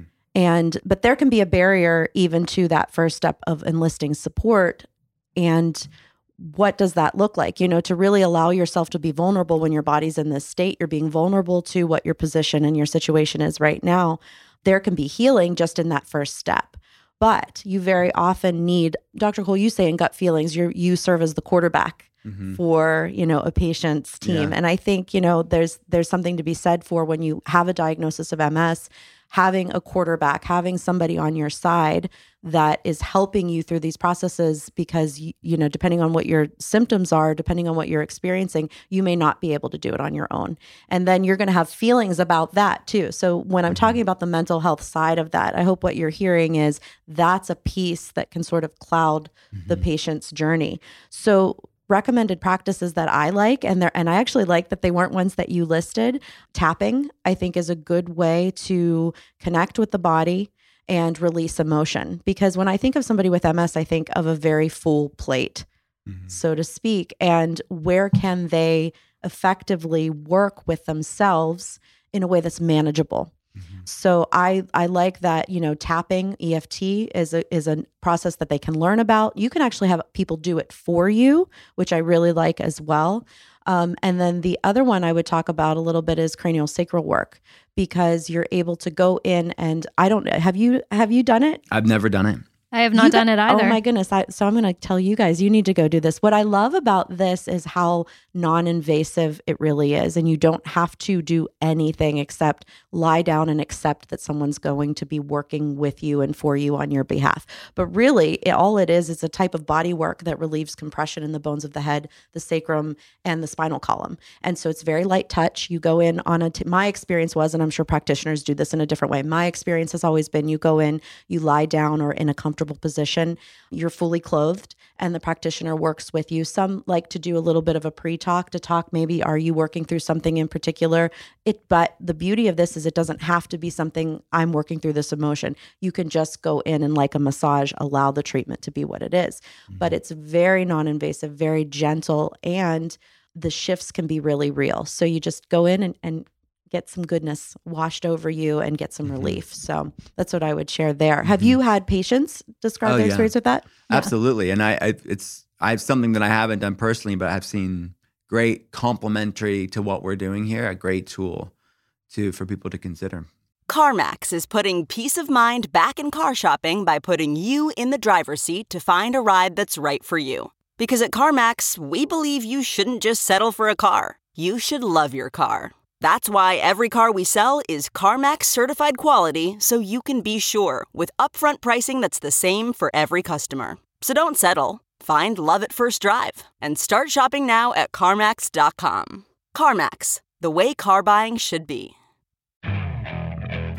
But there can be a barrier even to that first step of enlisting support. And what does that look like? To really allow yourself to be vulnerable when your body's in this state, you're being vulnerable to what your position and your situation is right now. There can be healing just in that first step. But you very often need, Dr. Cole, you say in gut feelings, you serve as the quarterback for, a patient's team. Yeah. And I think, there's something to be said for when you have a diagnosis of MS, having a quarterback, having somebody on your side that is helping you through these processes because, depending on what your symptoms are, depending on what you're experiencing, you may not be able to do it on your own. And then you're going to have feelings about that too. So when I'm talking about the mental health side of that, I hope what you're hearing is that's a piece that can sort of cloud the patient's journey. So recommended practices that I like, and I actually like that they weren't ones that you listed. Tapping, I think, is a good way to connect with the body and release emotion. Because when I think of somebody with MS, I think of a very full plate, so to speak. And where can they effectively work with themselves in a way that's manageable? So I like that, tapping, EFT is a process that they can learn about. You can actually have people do it for you, which I really like as well. And then the other one I would talk about a little bit is craniosacral work, because you're able to go in and have you done it? I've never done it. I have not done it either. Oh my goodness. So I'm going to tell you guys, you need to go do this. What I love about this is how non-invasive it really is. And you don't have to do anything except lie down and accept that someone's going to be working with you and for you on your behalf. But really, all it is a type of body work that relieves compression in the bones of the head, the sacrum, and the spinal column. And so it's very light touch. You go in on my experience was, and I'm sure practitioners do this in a different way. My experience has always been you go in, you lie down or in a comfortable position, you're fully clothed, and the practitioner works with you. Some like to do a little bit of a pre-talk to talk, maybe, are you working through something in particular? But the beauty of this is it doesn't have to be something I'm working through this emotion. You can just go in and, like a massage, allow the treatment to be what it is. But it's very non-invasive, very gentle, and the shifts can be really real. So you just go in and get some goodness washed over you and get some relief. So that's what I would share there. Have you had patients describe their experience with that? Yeah. Absolutely. And I have something that I haven't done personally, but I've seen great complementary to what we're doing here, a great tool for people to consider. CarMax is putting peace of mind back in car shopping by putting you in the driver's seat to find a ride that's right for you. Because at CarMax, we believe you shouldn't just settle for a car. You should love your car. That's why every car we sell is CarMax certified quality, so you can be sure with upfront pricing that's the same for every customer. So don't settle. Find love at first drive and start shopping now at CarMax.com. CarMax, the way car buying should be.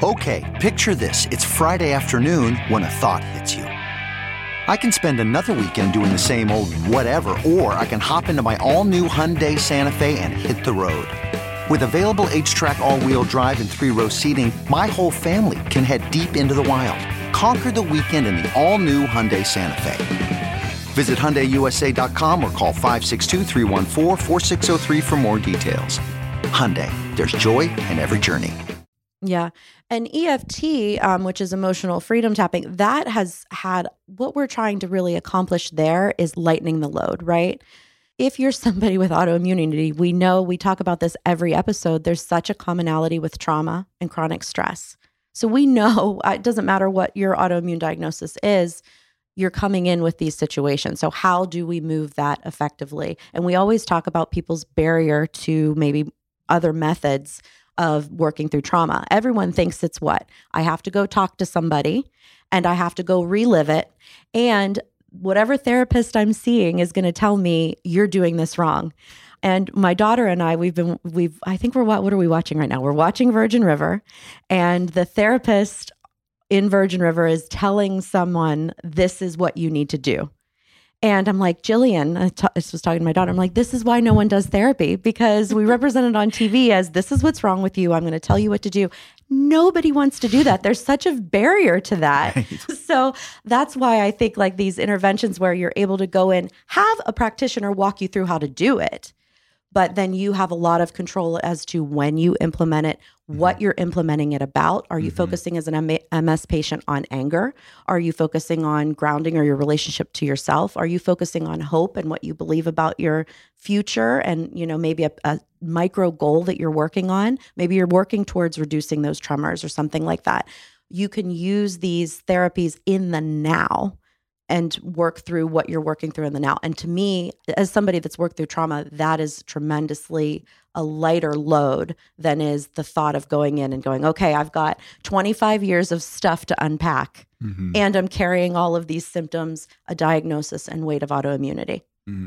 Okay, picture this. It's Friday afternoon when a thought hits you. I can spend another weekend doing the same old whatever, or I can hop into my all-new Hyundai Santa Fe and hit the road. With available H-Track all-wheel drive and 3-row seating, my whole family can head deep into the wild. Conquer the weekend in the all-new Hyundai Santa Fe. Visit HyundaiUSA.com or call 562-314-4603 for more details. Hyundai, there's joy in every journey. Yeah. And EFT, which is emotional freedom tapping, that has had what we're trying to really accomplish there is lightening the load, right? If you're somebody with autoimmunity, we know we talk about this every episode. There's such a commonality with trauma and chronic stress. So we know it doesn't matter what your autoimmune diagnosis is, you're coming in with these situations. So how do we move that effectively? And we always talk about people's barrier to maybe other methods of working through trauma. Everyone thinks it's what? I have to go talk to somebody and I have to go relive it. And whatever therapist I'm seeing is going to tell me you're doing this wrong. And my daughter and I, I think what are we watching right now? We're watching Virgin River, and the therapist in Virgin River is telling someone, this is what you need to do. And I'm like, Jillian, I was talking to my daughter, I'm like, this is why no one does therapy, because we represent it on TV as this is what's wrong with you. I'm going to tell you what to do. Nobody wants to do that. There's such a barrier to that. Right. So that's why I think like these interventions where you're able to go in, have a practitioner walk you through how to do it, but then you have a lot of control as to when you implement it, what you're implementing it about. Are you focusing as an MS patient on anger? Are you focusing on grounding or your relationship to yourself? Are you focusing on hope and what you believe about your future and, maybe a micro goal that you're working on? Maybe you're working towards reducing those tremors or something like that. You can use these therapies in the now and work through what you're working through in the now. And to me, as somebody that's worked through trauma, that is tremendously a lighter load than is the thought of going in and going, okay, I've got 25 years of stuff to unpack, and I'm carrying all of these symptoms, a diagnosis, and weight of autoimmunity.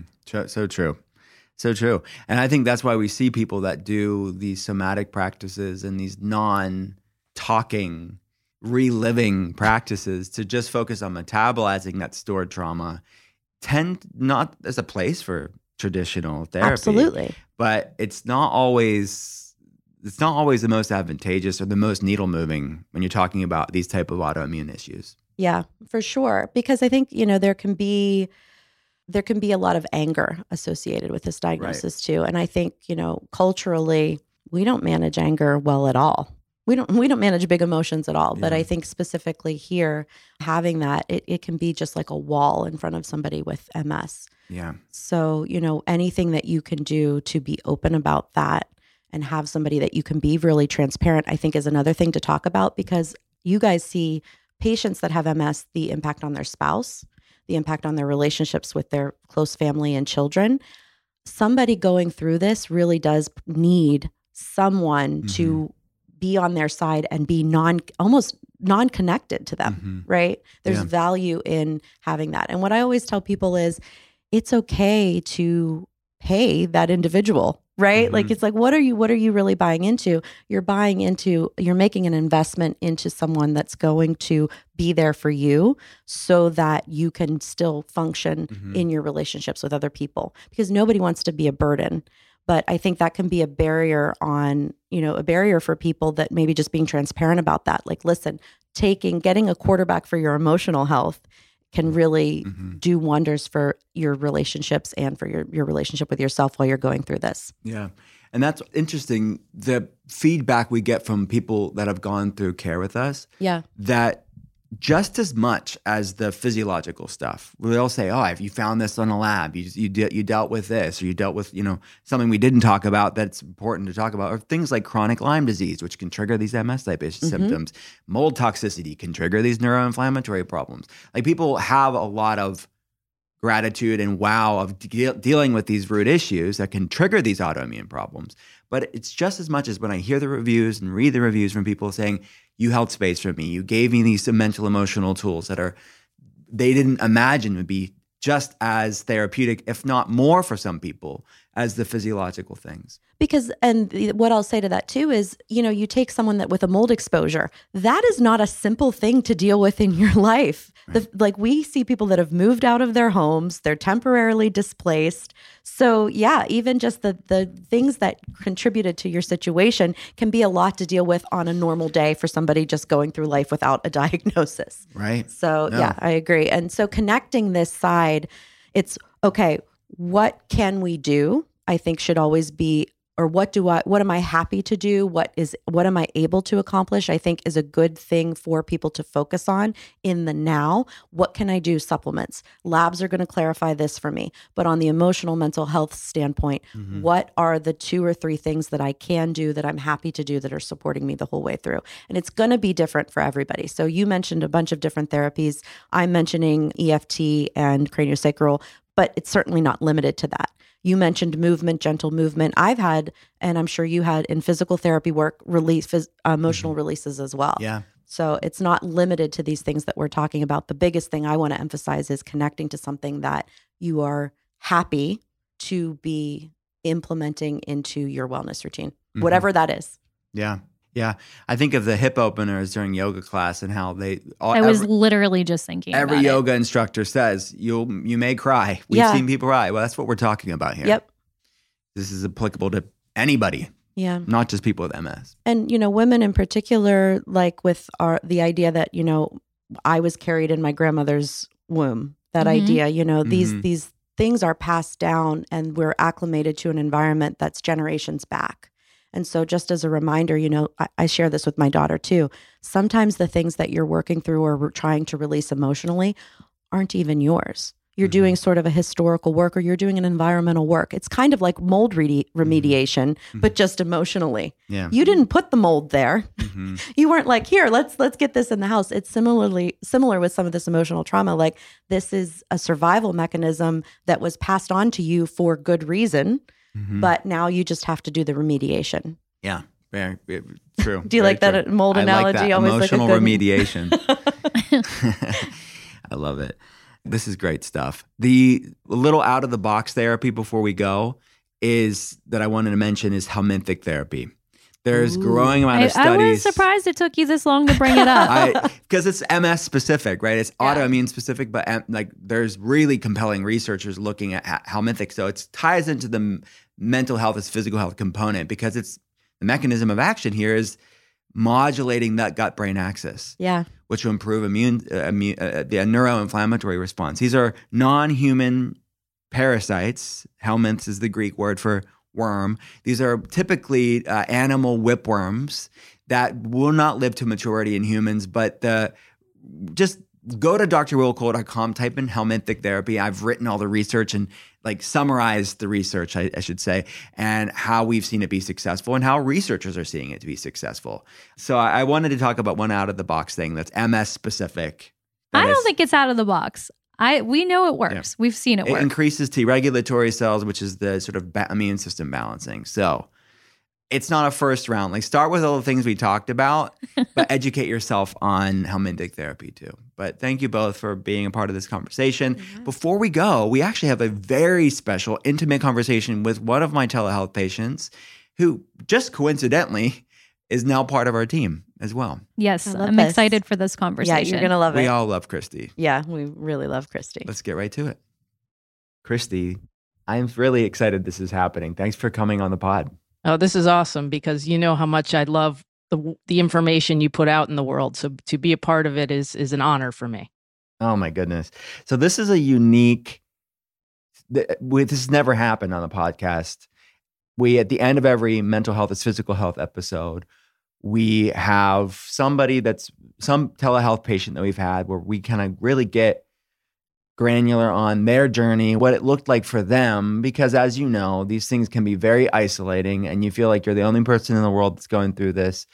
So true. So true. And I think that's why we see people that do these somatic practices and these non-talking reliving practices to just focus on metabolizing that stored trauma tend not as a place for traditional therapy. Absolutely. But it's not always the most advantageous or the most needle moving when you're talking about these type of autoimmune issues. Yeah, for sure. Because I think, there can be a lot of anger associated with this diagnosis too. And I think, culturally, we don't manage anger well at all. We don't manage big emotions at all. But I think specifically here, having that, it can be just like a wall in front of somebody with MS. Yeah. So, anything that you can do to be open about that and have somebody that you can be really transparent, I think is another thing to talk about, because you guys see patients that have MS, the impact on their spouse, the impact on their relationships with their close family and children. Somebody going through this really does need someone to be on their side and be almost non-connected to them, right? There's value in having that. And what I always tell people is it's okay to pay that individual, right? Like, it's like, what are you really buying into? You're making an investment into someone that's going to be there for you so that you can still function in your relationships with other people, because nobody wants to be a burden. But I think that can be a barrier for people that maybe just being transparent about that. Like, listen, getting a quarterback for your emotional health can really do wonders for your relationships and for your relationship with yourself while you're going through this. Yeah. And that's interesting. The feedback we get from people that have gone through care with us, that just as much as the physiological stuff, we'll say, oh, if you found this on a lab, you dealt with this, or you dealt with, something we didn't talk about that's important to talk about, or things like chronic Lyme disease, which can trigger these MS-type symptoms. Mold toxicity can trigger these neuroinflammatory problems. Like, people have a lot of gratitude and wow of dealing with these root issues that can trigger these autoimmune problems. But it's just as much as when I hear the reviews and read the reviews from people saying, you held space for me, you gave me these mental emotional tools that they didn't imagine would be just as therapeutic, if not more for some people, as the physiological things. Because, and what I'll say to that too is, you take someone that with a mold exposure, that is not a simple thing to deal with in your life. Like we see people that have moved out of their homes, they're temporarily displaced. So yeah, even just the things that contributed to your situation can be a lot to deal with on a normal day for somebody just going through life without a diagnosis. Right. So yeah, I agree. And so connecting this side, it's okay, what can we do? I think should always be, or what am I happy to do? What am I able to accomplish? I think is a good thing for people to focus on in the now. What can I do? Supplements. Labs are going to clarify this for me. But on the emotional mental health standpoint, what are the 2 or 3 things that I can do that I'm happy to do that are supporting me the whole way through? And it's going to be different for everybody. So you mentioned a bunch of different therapies. I'm mentioning EFT and craniosacral, but it's certainly not limited to that. You mentioned movement, gentle movement. I've had, and I'm sure you had in physical therapy work, emotional releases as well. Yeah. So it's not limited to these things that we're talking about. The biggest thing I want to emphasize is connecting to something that you are happy to be implementing into your wellness routine, whatever that is. Yeah. Yeah. I think of the hip openers during yoga class and how I was literally just thinking every about yoga instructor says you may cry. We've seen people cry. Well, that's what we're talking about here. Yep. This is applicable to anybody. Yeah. Not just people with MS. And, women in particular, like with the idea that, I was carried in my grandmother's womb, that idea, these things are passed down and we're acclimated to an environment that's generations back. And so just as a reminder, I share this with my daughter too. Sometimes the things that you're working through or trying to release emotionally aren't even yours. You're doing sort of a historical work or you're doing an environmental work. It's kind of like mold remediation, but just emotionally. Yeah. You didn't put the mold there. You weren't like, here, let's get this in the house. It's similar with some of this emotional trauma. Like this is a survival mechanism that was passed on to you for good reason. But now you just have to do the remediation. Yeah, very, very true. Do you like that mold analogy? Like that. Always Emotional like a good remediation. I love it. This is great stuff. The little out of the box therapy before we go is that I wanted to mention is helminthic therapy. There's growing amount of studies. I was surprised it took you this long to bring it up. Because it's MS specific, right? It's autoimmune specific, but there's really compelling researchers looking at helminthic. So it ties into the mental health as physical health component because it's the mechanism of action here is modulating that gut-brain axis. Yeah. Which will improve the neuroinflammatory response. These are non-human parasites. Helminths is the Greek word for worm. These are typically animal whipworms that will not live to maturity in humans, but just go to drwillcole.com, type in helminthic therapy. I've written all the research and summarized the research, I should say, and how we've seen it be successful and how researchers are seeing it to be successful. So I wanted to talk about one out of the box thing that's MS specific. I don't think it's out of the box. We know it works. Yeah. We've seen it work. It increases T regulatory cells, which is the sort of immune system balancing. So it's not a first round. Start with all the things we talked about, but educate yourself on helminthic therapy too. But thank you both for being a part of this conversation. Mm-hmm. Before we go, we actually have a very special, intimate conversation with one of my telehealth patients who just coincidentally is now part of our team as well. Yes, I'm excited for this conversation. Yeah, you're going to love it. We all love Christy. Yeah, we really love Christy. Let's get right to it. Christy, I'm really excited this is happening. Thanks for coming on the pod. Oh, this is awesome because you know how much I love the information you put out in the world. So to be a part of it is an honor for me. Oh my goodness. So this is a unique, this has never happened on the podcast. At the end of every mental health is physical health episode, we have somebody that's some telehealth patient that we've had where we kind of really get granular on their journey, what it looked like for them, because as you know, these things can be very isolating and you feel like you're the only person in the world that's going through this.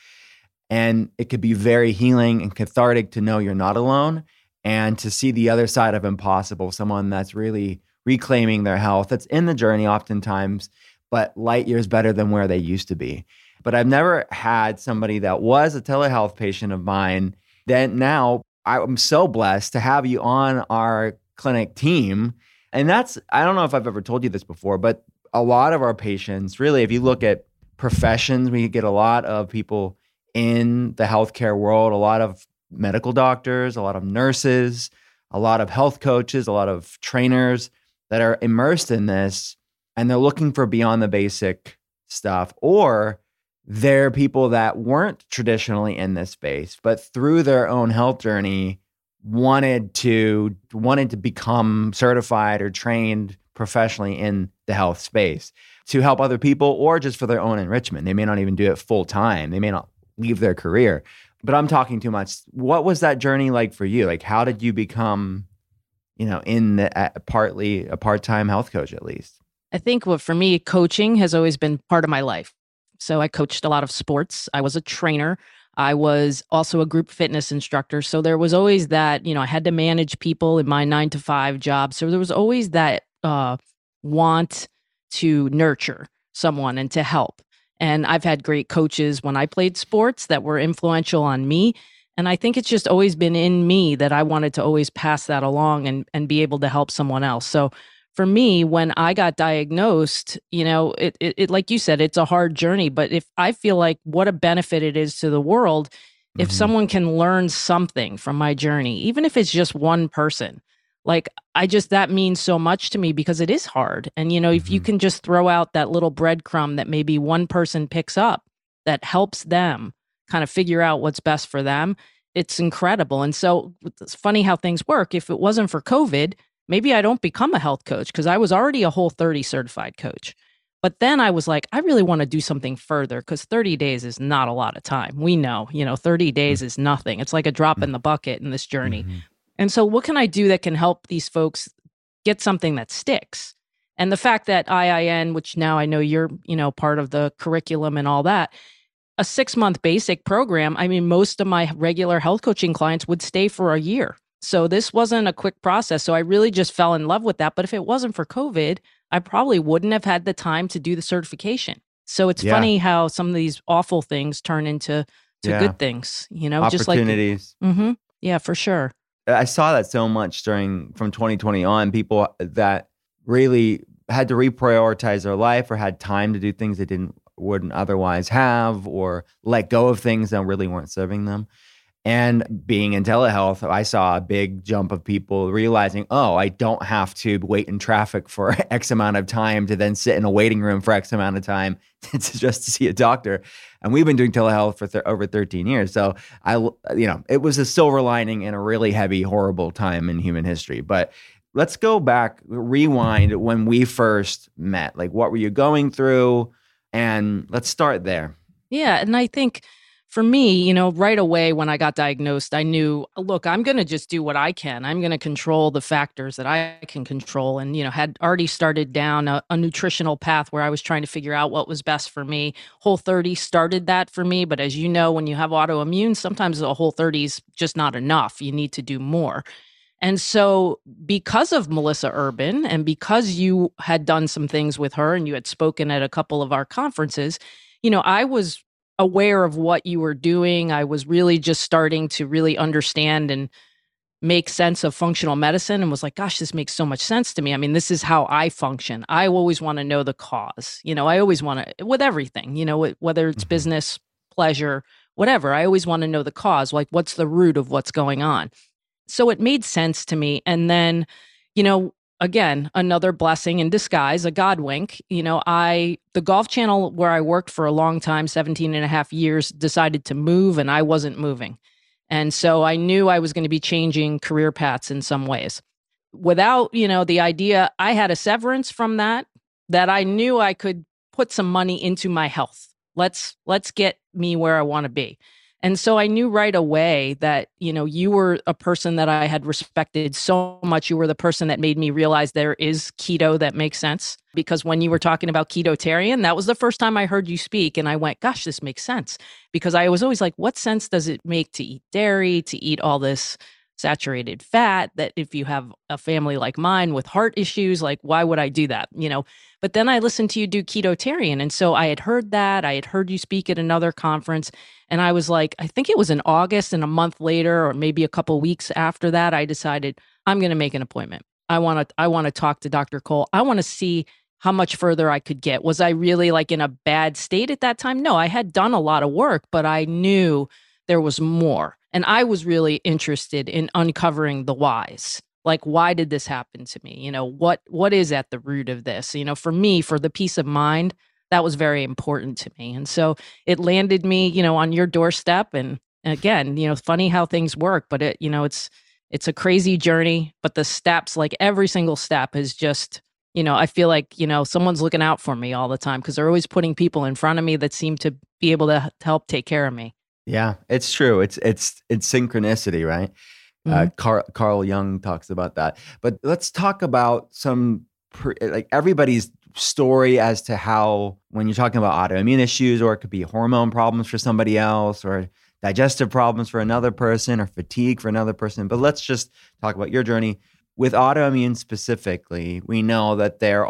And it could be very healing and cathartic to know you're not alone and to see the other side of impossible, someone that's really reclaiming their health, that's in the journey oftentimes, but light years better than where they used to be. But I've never had somebody that was a telehealth patient of mine that now I'm so blessed to have you on our clinic team. And that's, I don't know if I've ever told you this before, but a lot of our patients, really, if you look at professions, we get a lot of people in the healthcare world, a lot of medical doctors, a lot of nurses, a lot of health coaches, a lot of trainers that are immersed in this, and they're looking for beyond the basic stuff, or they're people that weren't traditionally in this space, but through their own health journey wanted to become certified or trained professionally in the health space to help other people, or just for their own enrichment. They may not even do it full time. They may not leave their career. But I'm talking too much. What was that journey like for you? Like, how did you become, in the partly a part-time health coach at least? I think for me, coaching has always been part of my life. So I coached a lot of sports. I was a trainer. I was also a group fitness instructor. So there was always that, I had to manage people in my 9-to-5 job. So there was always that want to nurture someone and to help. And I've had great coaches when I played sports that were influential on me. And I think it's just always been in me that I wanted to always pass that along and be able to help someone else. So for me, when I got diagnosed, it like you said, it's a hard journey. But if I feel like what a benefit it is to the world, if someone can learn something from my journey, even if it's just one person, that means so much to me, because it is hard. And, if you can just throw out that little breadcrumb that maybe one person picks up that helps them kind of figure out what's best for them, it's incredible. And so it's funny how things work. If it wasn't for COVID, maybe I don't become a health coach, because I was already a Whole30 certified coach. But then I was like, I really want to do something further, because 30 days is not a lot of time. We know, 30 days is nothing. It's like a drop in the bucket in this journey. And so what can I do that can help these folks get something that sticks? And the fact that IIN, which now I know you're, part of the curriculum and all that, a 6-month basic program, I mean, most of my regular health coaching clients would stay for a year. So this wasn't a quick process. So I really just fell in love with that. But if it wasn't for COVID, I probably wouldn't have had the time to do the certification. So it's funny how some of these awful things turn into good things, opportunities. Just like, yeah, for sure. I saw that so much from 2020 on, people that really had to reprioritize their life or had time to do things they wouldn't otherwise have, or let go of things that really weren't serving them. And being in telehealth, I saw a big jump of people realizing, I don't have to wait in traffic for X amount of time to then sit in a waiting room for X amount of time just to see a doctor. And we've been doing telehealth for over 13 years. So it was a silver lining in a really heavy, horrible time in human history. But let's go back, rewind when we first met. Like, what were you going through? And let's start there. Yeah. And I think for me, right away when I got diagnosed, I knew, look, I'm going to just do what I can. I'm going to control the factors that I can control. And, had already started down a nutritional path where I was trying to figure out what was best for me. Whole30 started that for me. But as you know, when you have autoimmune, sometimes a Whole30 is just not enough. You need to do more. And so because of Melissa Urban, and because you had done some things with her and you had spoken at a couple of our conferences, I was aware of what you were doing. I was really just starting to really understand and make sense of functional medicine, and was like, gosh, this makes so much sense to me. I mean, this is how I function. I always want to know the cause. I always want to, with everything, whether it's business, pleasure, whatever, I always want to know the cause, like what's the root of what's going on. So it made sense to me. And then, again, another blessing in disguise, a God wink. The Golf Channel, where I worked for a long time, 17 and a half years, decided to move, and I wasn't moving. And so I knew I was going to be changing career paths in some ways. Without, the idea, I had a severance from that I knew I could put some money into my health. Let's get me where I want to be. And so I knew right away that, you were a person that I had respected so much. You were the person that made me realize there is keto that makes sense. Because when you were talking about ketotarian, that was the first time I heard you speak. And I went, gosh, this makes sense. Because I was always like, what sense does it make to eat dairy, to eat all this saturated fat, that if you have a family like mine with heart issues, like, why would I do that? But then I listened to you do ketotarian. And so I had heard that. I had heard you speak at another conference. And I was like, I think it was in August, and a month later, or maybe a couple weeks after that, I decided I'm going to make an appointment. I want to talk to Dr. Cole. I want to see how much further I could get. Was I really like in a bad state at that time? No, I had done a lot of work, but I knew there was more. And I was really interested in uncovering the whys. Like, why did this happen to me? You know, what is at the root of this? You know, for me, for the peace of mind, that was very important to me. And so it landed me, you know, on your doorstep. And again, you know, funny how things work, but it, you know, it's a crazy journey, but the steps, like every single step is just, you know, I feel like, you know, someone's looking out for me all the time because they're always putting people in front of me that seem to be able to help take care of me. Yeah, it's true. It's synchronicity, right? Mm-hmm. Carl Jung talks about that. But let's talk about some like everybody's story as to how, when you're talking about autoimmune issues, or it could be hormone problems for somebody else, or digestive problems for another person, or fatigue for another person. But let's just talk about your journey. With autoimmune specifically, we know that there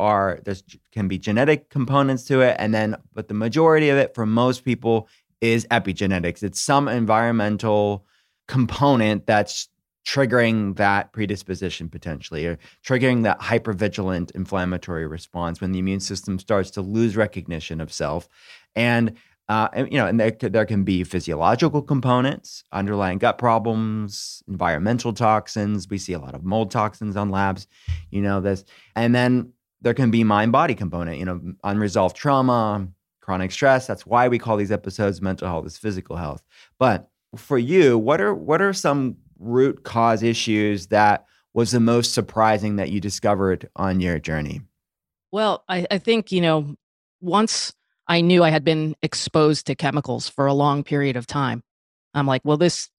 can be genetic components to it, but the majority of it for most people is epigenetics. It's some environmental component that's triggering that predisposition potentially, or triggering that hypervigilant inflammatory response when the immune system starts to lose recognition of self. And you know, and there can be physiological components, underlying gut problems, environmental toxins. We see a lot of mold toxins on labs, you know this. And then there can be mind-body component, you know, unresolved trauma, chronic stress. That's why we call these episodes mental health is physical health. But for you, what are some root cause issues that was the most surprising that you discovered on your journey? Well, I think, you know, once I knew I had been exposed to chemicals for a long period of time, I'm like, well, this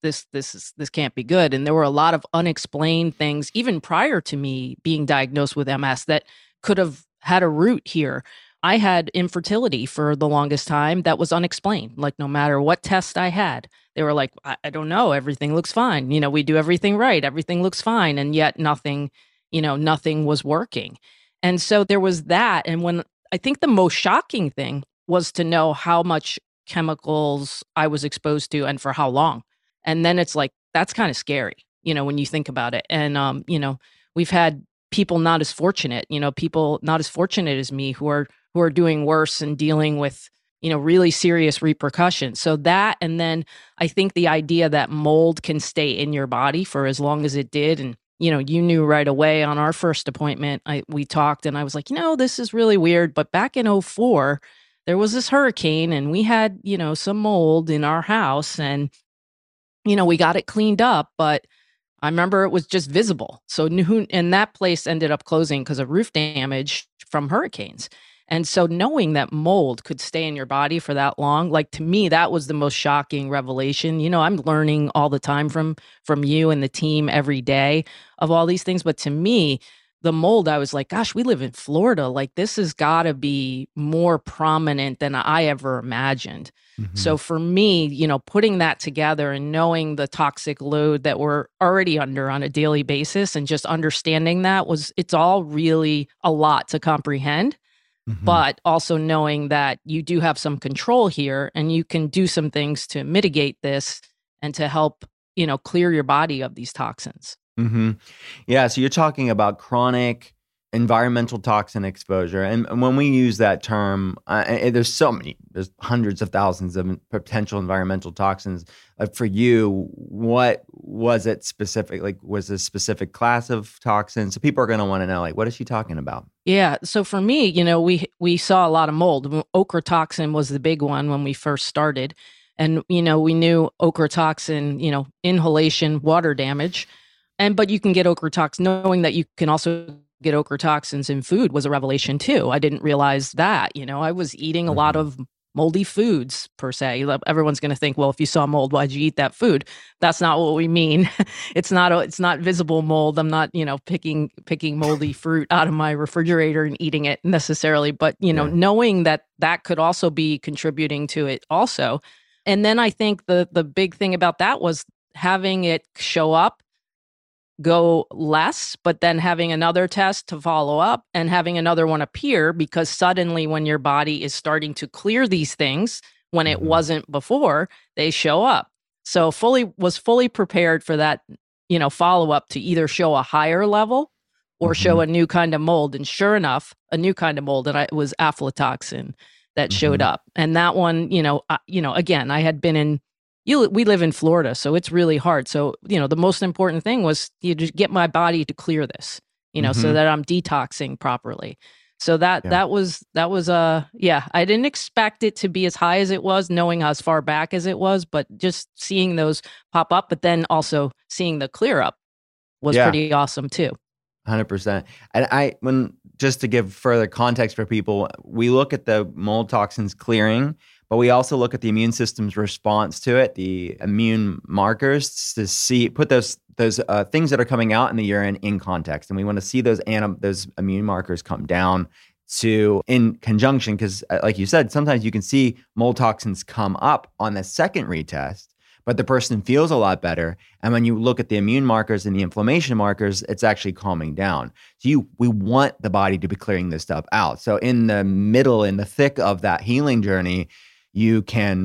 can't be good. And there were a lot of unexplained things, even prior to me being diagnosed with MS, that could have had a root here. I had infertility for the longest time that was unexplained. Like, no matter what test I had, they were like, I don't know, everything looks fine. You know, we do everything right. Everything looks fine. And yet nothing was working. And so there was that. And when I think the most shocking thing was to know how much chemicals I was exposed to and for how long. And then it's like, that's kind of scary, you know, when you think about it. And, you know, we've had people not as fortunate as me who are doing worse and dealing with, you know, really serious repercussions. So that, and then I think the idea that mold can stay in your body for as long as it did. And, you know, you knew right away on our first appointment, we talked and I was like, you know, this is really weird. But back in 2004, there was this hurricane and we had, you know, some mold in our house and, you know, we got it cleaned up, but I remember it was just visible. So, and that place ended up closing because of roof damage from hurricanes. And so knowing that mold could stay in your body for that long, like to me, that was the most shocking revelation. You know, I'm learning all the time from you and the team every day of all these things. But to me, the mold, I was like, gosh, we live in Florida. Like this has got to be more prominent than I ever imagined. Mm-hmm. So for me, you know, putting that together and knowing the toxic load that we're already under on a daily basis and just understanding that it's all really a lot to comprehend. Mm-hmm. But also knowing that you do have some control here and you can do some things to mitigate this and to help, you know, clear your body of these toxins. Mm-hmm. Yeah. So you're talking about chronic environmental toxin exposure. And when we use that term, there's hundreds of thousands of potential environmental toxins. For you, what was it specific? Like, was a specific class of toxins? So people are going to want to know, like, what is she talking about? Yeah. So for me, you know, we saw a lot of mold. Ochratoxin was the big one when we first started. And, you know, we knew ochratoxin, you know, inhalation, water damage. But you can get ochratoxin, knowing that you can also get ochratoxins in food was a revelation too. I didn't realize that, you know, I was eating a lot of moldy foods per se. Everyone's going to think, well, if you saw mold, why'd you eat that food? That's not what we mean. It's not visible mold. I'm not, you know, picking moldy fruit out of my refrigerator and eating it necessarily. But, you know, knowing that could also be contributing to it also. And then I think the big thing about that was having it show up, go less, but then having another test to follow up and having another one appear, because suddenly when your body is starting to clear these things, when it wasn't before, they show up. So was fully prepared for that, you know, follow up to either show a higher level or show a new kind of mold. And sure enough, a new kind of mold, and it was aflatoxin that showed up. And that one, again, I had been we live in Florida, so it's really hard. So, the most important thing was you just get my body to clear this, so that I'm detoxing properly. So that was I didn't expect it to be as high as it was, knowing as far back as it was, but just seeing those pop up, but then also seeing the clear up was pretty awesome too. 100%. And just to give further context for people, we look at the mold toxins clearing, but we also look at the immune system's response to it, the immune markers, to put those things that are coming out in the urine in context. And we want to see those immune markers come down in conjunction, because like you said, sometimes you can see mold toxins come up on the second retest, but the person feels a lot better. And when you look at the immune markers and the inflammation markers, it's actually calming down. So we want the body to be clearing this stuff out. So in the thick of that healing journey, you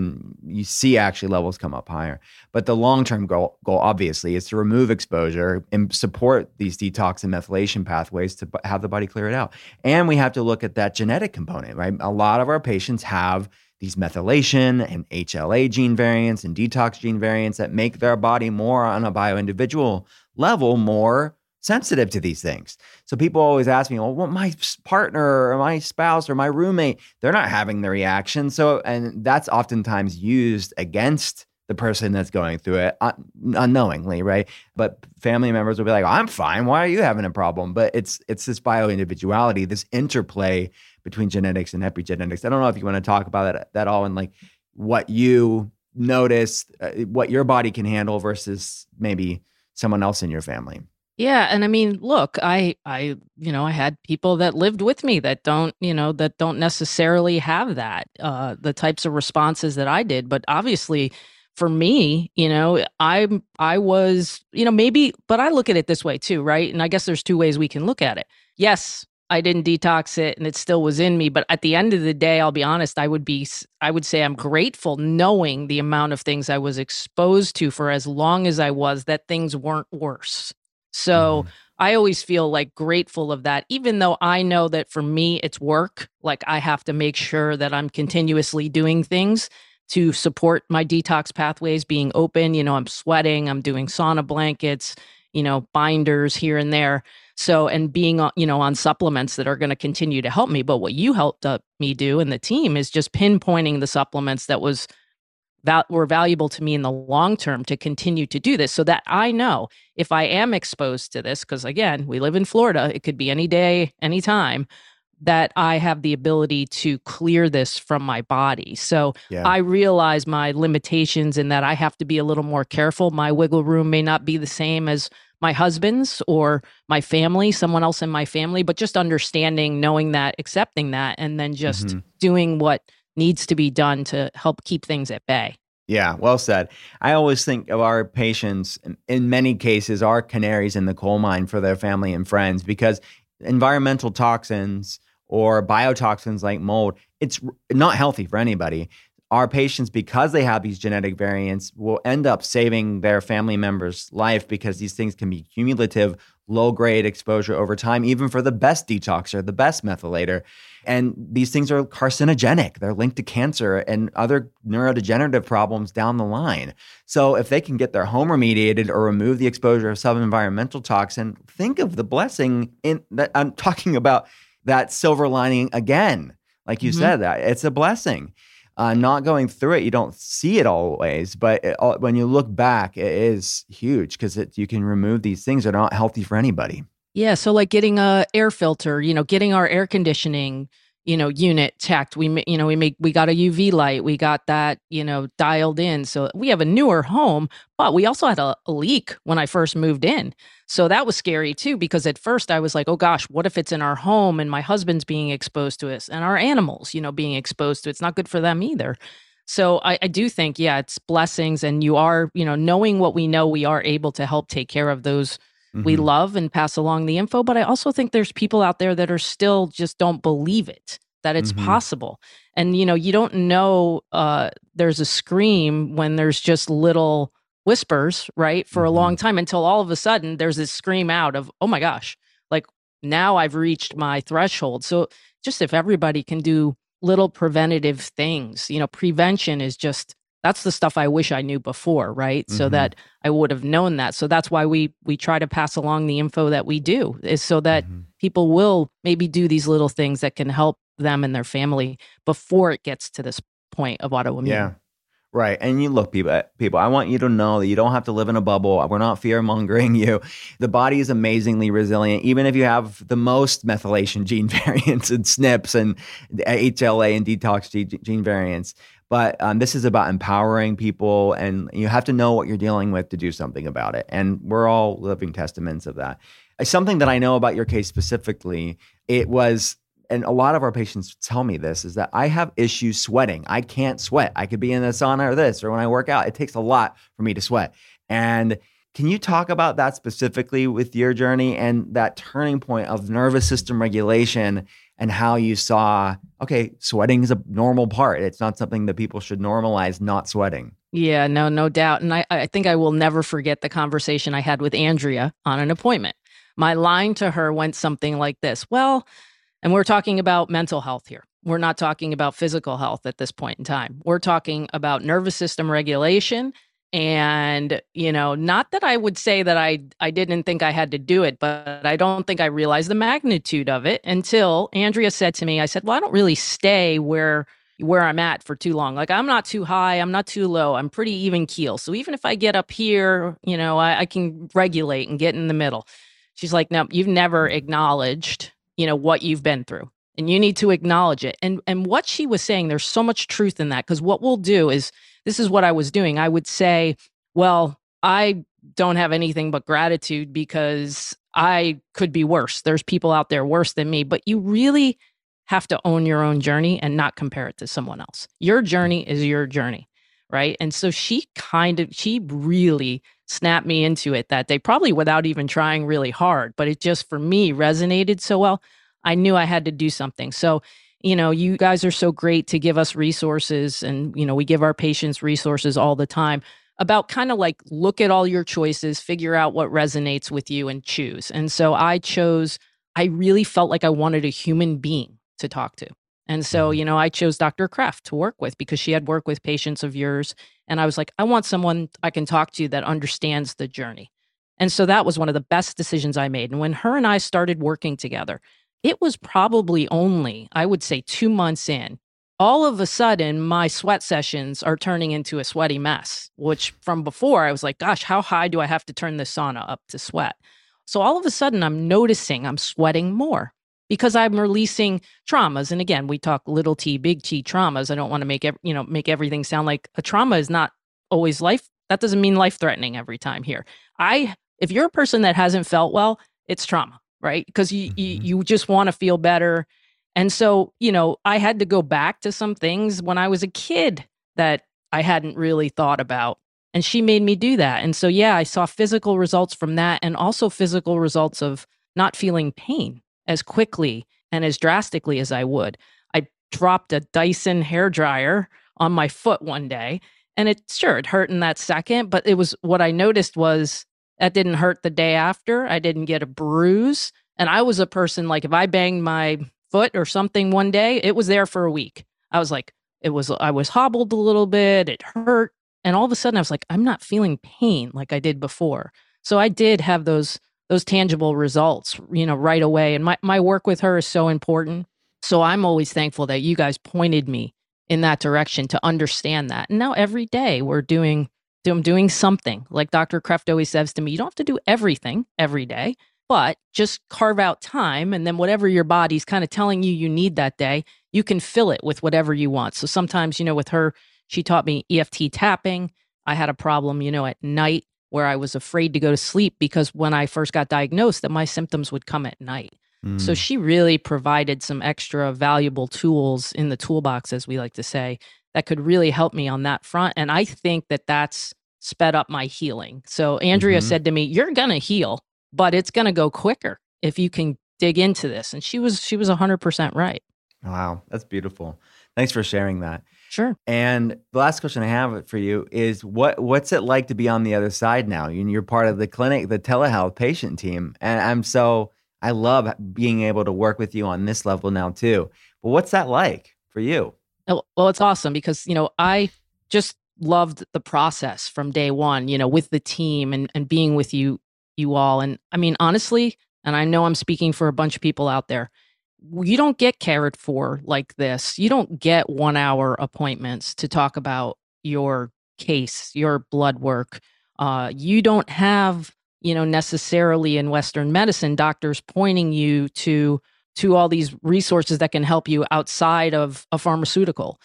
see actually levels come up higher. But the long-term goal obviously is to remove exposure and support these detox and methylation pathways to have the body clear it out. And we have to look at that genetic component, right? A lot of our patients have these methylation and HLA gene variants and detox gene variants that make their body more on a bio-individual level more sensitive to these things. So people always ask me, well, my partner or my spouse or my roommate, they're not having the reaction. So, and that's oftentimes used against the person that's going through it unknowingly, right? But family members will be like, oh, I'm fine. Why are you having a problem? But it's this bio-individuality, this interplay between genetics and epigenetics. I don't know if you want to talk about that all, and like what you noticed, what your body can handle versus maybe someone else in your family. Yeah. And I mean, look, I had people that lived with me that don't necessarily have that, the types of responses that I did. But obviously for me, I was, maybe, but I look at it this way too, right? And I guess there's two ways we can look at it. Yes, I didn't detox it and it still was in me. But at the end of the day, I'll be honest, I would say I'm grateful knowing the amount of things I was exposed to for as long as I was, that things weren't worse. So I always feel like grateful of that, even though I know that for me, it's work. Like I have to make sure that I'm continuously doing things to support my detox pathways being open. I'm sweating, I'm doing sauna blankets, binders here and there. So, and being, on supplements that are going to continue to help me. But what you helped me do and the team is just pinpointing the supplements that were valuable to me in the long term to continue to do this, so that I know if I am exposed to this, because again, we live in Florida, it could be any day, anytime, that I have the ability to clear this from my body. So I realize my limitations in that I have to be a little more careful. My wiggle room may not be the same as my husband's or my family, someone else in my family, but just understanding, knowing that, accepting that, and then just doing what needs to be done to help keep things at bay. Yeah, well said. I always think of our patients, in many cases, are canaries in the coal mine for their family and friends, because environmental toxins or biotoxins like mold, it's not healthy for anybody. Our patients, because they have these genetic variants, will end up saving their family member's life, because these things can be cumulative, low-grade exposure over time, even for the best detoxer, the best methylator. And these things are carcinogenic. They're linked to cancer and other neurodegenerative problems down the line. So if they can get their home remediated or remove the exposure of some environmental toxin, think of the blessing in that. I'm talking about that silver lining again. Like you said, that it's a blessing. Not going through it, you don't see it always, but when you look back, it is huge, because you can remove these things that are not healthy for anybody. Yeah, so like getting a air filter, getting our air conditioning, unit checked. We got a UV light, we got that, dialed in. So we have a newer home, but we also had a leak when I first moved in. So that was scary too, because at first I was like, oh gosh, what if it's in our home and my husband's being exposed to it, and our animals, being exposed to it? It's not good for them either. So I do think, it's blessings, and you are, knowing what we know, we are able to help take care of those we love and pass along the info. But I also think there's people out there that are still just don't believe it, that it's possible. And, you don't know there's a scream when there's just little whispers, right, for a long time, until all of a sudden there's this scream out of, oh my gosh, like now I've reached my threshold. So just if everybody can do little preventative things, prevention is just, that's the stuff I wish I knew before, right? So that I would have known that. So that's why we try to pass along the info that we do, is so that people will maybe do these little things that can help them and their family before it gets to this point of autoimmune. Yeah. Right. And you look, people, I want you to know that you don't have to live in a bubble. We're not fear-mongering you. The body is amazingly resilient, even if you have the most methylation gene variants and SNPs and HLA and detox gene variants. But this is about empowering people, and you have to know what you're dealing with to do something about it. And we're all living testaments of that. Something that I know about your case specifically, and a lot of our patients tell me this, is that I have issues sweating. I can't sweat. I could be in the sauna or this, or when I work out, it takes a lot for me to sweat. And can you talk about that specifically with your journey and that turning point of nervous system regulation and how you saw, okay, sweating is a normal part. It's not something that people should normalize not sweating. Yeah, no doubt. And I think I will never forget the conversation I had with Andrea on an appointment. My line to her went something like this. And we're talking about mental health here. We're not talking about physical health at this point in time. We're talking about nervous system regulation. And, not that I would say that I didn't think I had to do it, but I don't think I realized the magnitude of it until Andrea said to me, I said, well, I don't really stay where I'm at for too long. Like, I'm not too high, I'm not too low, I'm pretty even keel. So even if I get up here, I can regulate and get in the middle. She's like, no, you've never acknowledged what you've been through, and you need to acknowledge it. And what she was saying, there's so much truth in that, because what we'll do is, this is what I was doing. I would say, well, I don't have anything but gratitude because I could be worse. There's people out there worse than me, but you really have to own your own journey and not compare it to someone else. Your journey is your journey, right? And so she really snapped me into it that day, probably without even trying really hard, but it just, for me, resonated so well. I knew I had to do something. So, you guys are so great to give us resources, and, we give our patients resources all the time about kind of like, look at all your choices, figure out what resonates with you and choose. And so I really felt like I wanted a human being to talk to. And so, I chose Dr. Kreft to work with because she had worked with patients of yours. And I was like, I want someone I can talk to that understands the journey. And so that was one of the best decisions I made. And when her and I started working together, it was probably only, I would say, 2 months in. All of a sudden, my sweat sessions are turning into a sweaty mess, which from before I was like, gosh, how high do I have to turn the sauna up to sweat? So all of a sudden, I'm noticing I'm sweating more, because I'm releasing traumas. And again, we talk little t, big T traumas. I don't want to make everything sound like a trauma is not always life. That doesn't mean life-threatening every time here. If you're a person that hasn't felt well, it's trauma, right? Because you just want to feel better. And so, I had to go back to some things when I was a kid that I hadn't really thought about. And she made me do that. And so, yeah, I saw physical results from that, and also physical results of not feeling pain as quickly and as drastically as I would. I dropped a Dyson hairdryer on my foot one day, and it hurt in that second, but what I noticed was that didn't hurt the day after. I didn't get a bruise. And I was a person, like, if I banged my foot or something one day, it was there for a week. I was like, I was hobbled a little bit, it hurt. And all of a sudden I was like, I'm not feeling pain like I did before. So I did have those tangible results, right away. And my work with her is so important. So I'm always thankful that you guys pointed me in that direction to understand that. And now every day I'm doing something. Like Dr. Kreft always says to me, you don't have to do everything every day, but just carve out time. And then whatever your body's kind of telling you need that day, you can fill it with whatever you want. So sometimes, with her, she taught me EFT tapping. I had a problem, at night where I was afraid to go to sleep because when I first got diagnosed, that my symptoms would come at night. So she really provided some extra valuable tools in the toolbox, as we like to say, that could really help me on that front. And I think that that's sped up my healing. So Andrea said to me, you're going to heal, but it's going to go quicker if you can dig into this. And she was 100% right. Wow. That's beautiful. Thanks for sharing that. Sure. And the last question I have for you is what's it like to be on the other side now? You're part of the clinic, the telehealth patient team. And I love being able to work with you on this level now too. But what's that like for you? Well, it's awesome because, I just loved the process from day one, with the team and being with you all. And I mean, honestly, and I know I'm speaking for a bunch of people out there, you don't get cared for like this. You don't get 1-hour appointments to talk about your case, your blood work. You don't have, necessarily in Western medicine, doctors pointing you to all these resources that can help you outside of a pharmaceutical.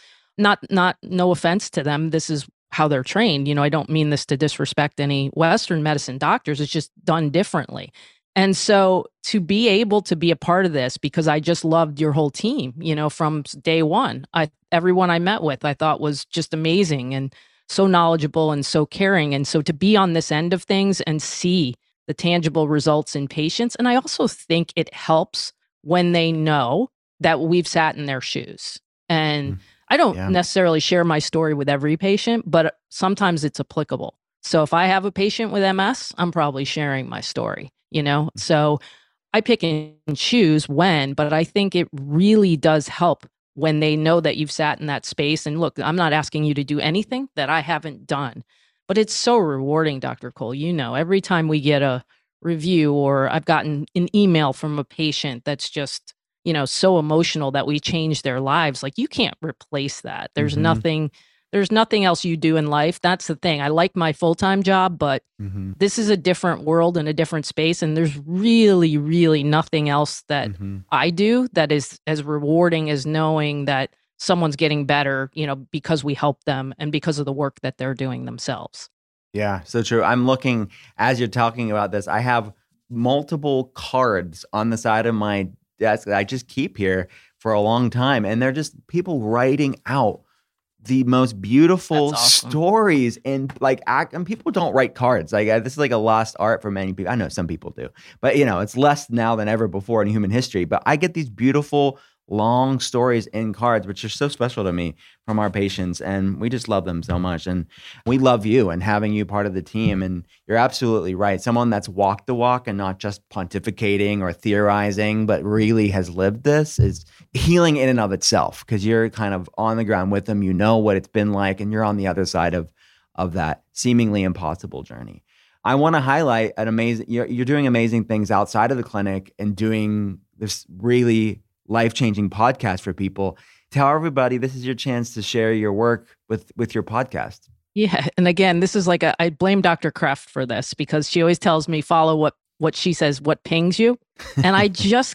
No offense to them. This is how they're trained. I don't mean this to disrespect any Western medicine doctors. It's just done differently. And so to be able to be a part of this, because I just loved your whole team, from day one, everyone I met with, I thought was just amazing and so knowledgeable and so caring. And so to be on this end of things and see the tangible results in patients. And I also think it helps when they know that we've sat in their shoes. And I don't necessarily share my story with every patient, but sometimes it's applicable. So if I have a patient with MS, I'm probably sharing my story, So I pick and choose when, but I think it really does help when they know that you've sat in that space. And look, I'm not asking you to do anything that I haven't done, but it's so rewarding, Dr. Cole. Every time we get a review or I've gotten an email from a patient that's just, so emotional that we changed their lives. Like, you can't replace that. There's nothing else you do in life. That's the thing. I like my full-time job, but this is a different world and a different space. And there's really, really nothing else that I do that is as rewarding as knowing that someone's getting better, because we help them and because of the work that they're doing themselves. Yeah, so true. I'm looking, as you're talking about this, I have multiple cards on the side of my desk that I just keep here for a long time. And they're just people writing out the most beautiful stories and and people don't write cards. This is like a lost art for many people. I know some people do, but it's less now than ever before in human history. But I get these beautiful long stories in cards, which are so special to me from our patients. And we just love them so much. And we love you and having you part of the team. And you're absolutely right. Someone that's walked the walk and not just pontificating or theorizing, but really has lived this is healing in and of itself, because you're kind of on the ground with them. You know what it's been like, and you're on the other side of that seemingly impossible journey. I want to highlight you're doing amazing things outside of the clinic and doing this really life-changing podcast for people. Tell everybody this is your chance to share your work with your podcast. Yeah. And again, this is I blame Dr. Kreft for this because she always tells me, follow what she says, what pings you. And I just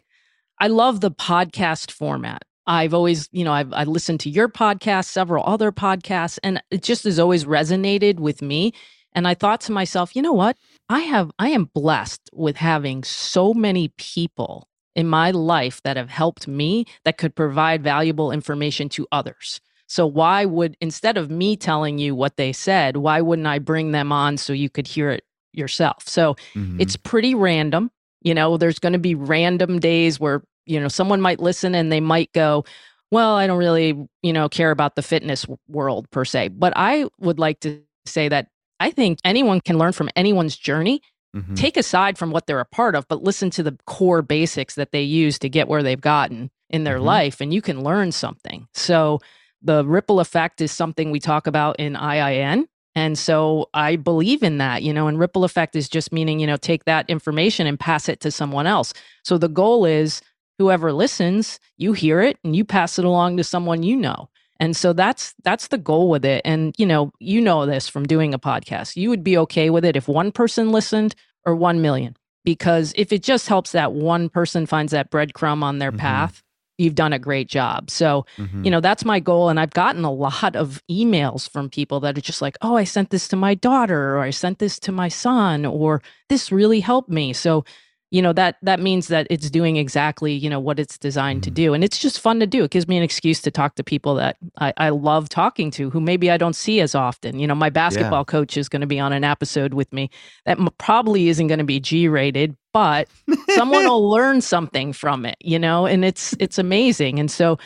I love the podcast format. I've always, I listened to your podcast, several other podcasts, and it just has always resonated with me. And I thought to myself, you know what? I am blessed with having so many people in my life that have helped me that could provide valuable information to others. So instead of me telling you what they said, why wouldn't I bring them on so you could hear it yourself? So it's pretty random. There's going to be random days where, someone might listen and they might go, well, I don't really, care about the fitness world per se. But I would like to say that I think anyone can learn from anyone's journey. Take aside from what they're a part of, but listen to the core basics that they use to get where they've gotten in their life, and you can learn something. So the ripple effect is something we talk about in IIN. And so I believe in that, and ripple effect is just meaning, take that information and pass it to someone else. So the goal is whoever listens, you hear it and you pass it along to someone you know. And so that's the goal with it. And, you know this from doing a podcast. You would be okay with it if one person listened or 1 million, because if it just helps that one person finds that breadcrumb on their path, you've done a great job. So, that's my goal. And I've gotten a lot of emails from people that are just like, oh, I sent this to my daughter, or I sent this to my son, or this really helped me. So, that means that it's doing exactly, what it's designed to do. And it's just fun to do. It gives me an excuse to talk to people that I love talking to, who maybe I don't see as often. My basketball coach is going to be on an episode with me that probably isn't going to be G-rated, but someone will learn something from it, and it's amazing. And so,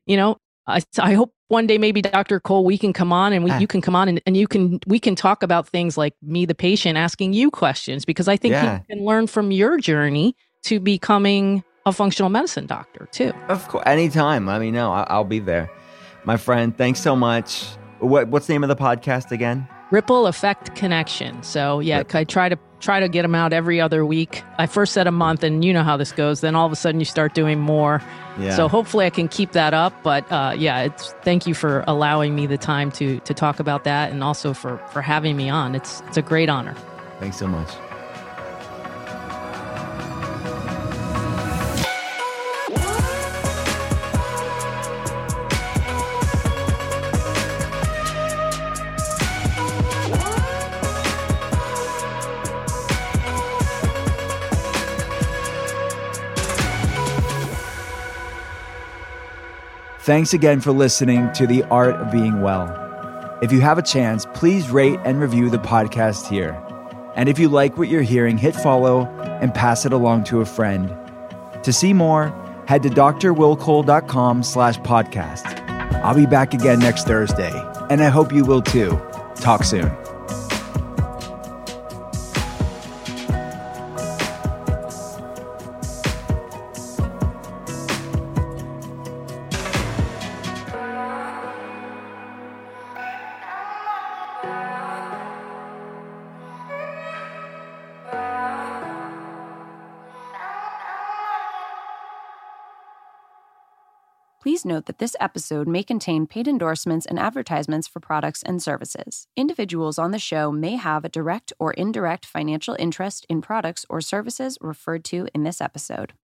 I hope one day maybe Dr. Cole, we can come on and you can come on and we can talk about things like me, the patient, asking you questions, because I think you can learn from your journey to becoming a functional medicine doctor too. Of course, anytime. Let me know. I'll be there. My friend, thanks so much. What's the name of the podcast again? Ripple Effect Connection. So yeah, I try to get them out every other week. I first said a month, and you know how this goes. Then all of a sudden you start doing more. Yeah. So hopefully I can keep that up. But thank you for allowing me the time to talk about that, and also for having me on. It's a great honor. Thanks so much. Thanks again for listening to The Art of Being Well. If you have a chance, please rate and review the podcast here. And if you like what you're hearing, hit follow and pass it along to a friend. To see more, head to drwillcole.com/podcast. I'll be back again next Thursday, and I hope you will too. Talk soon. Please note that this episode may contain paid endorsements and advertisements for products and services. Individuals on the show may have a direct or indirect financial interest in products or services referred to in this episode.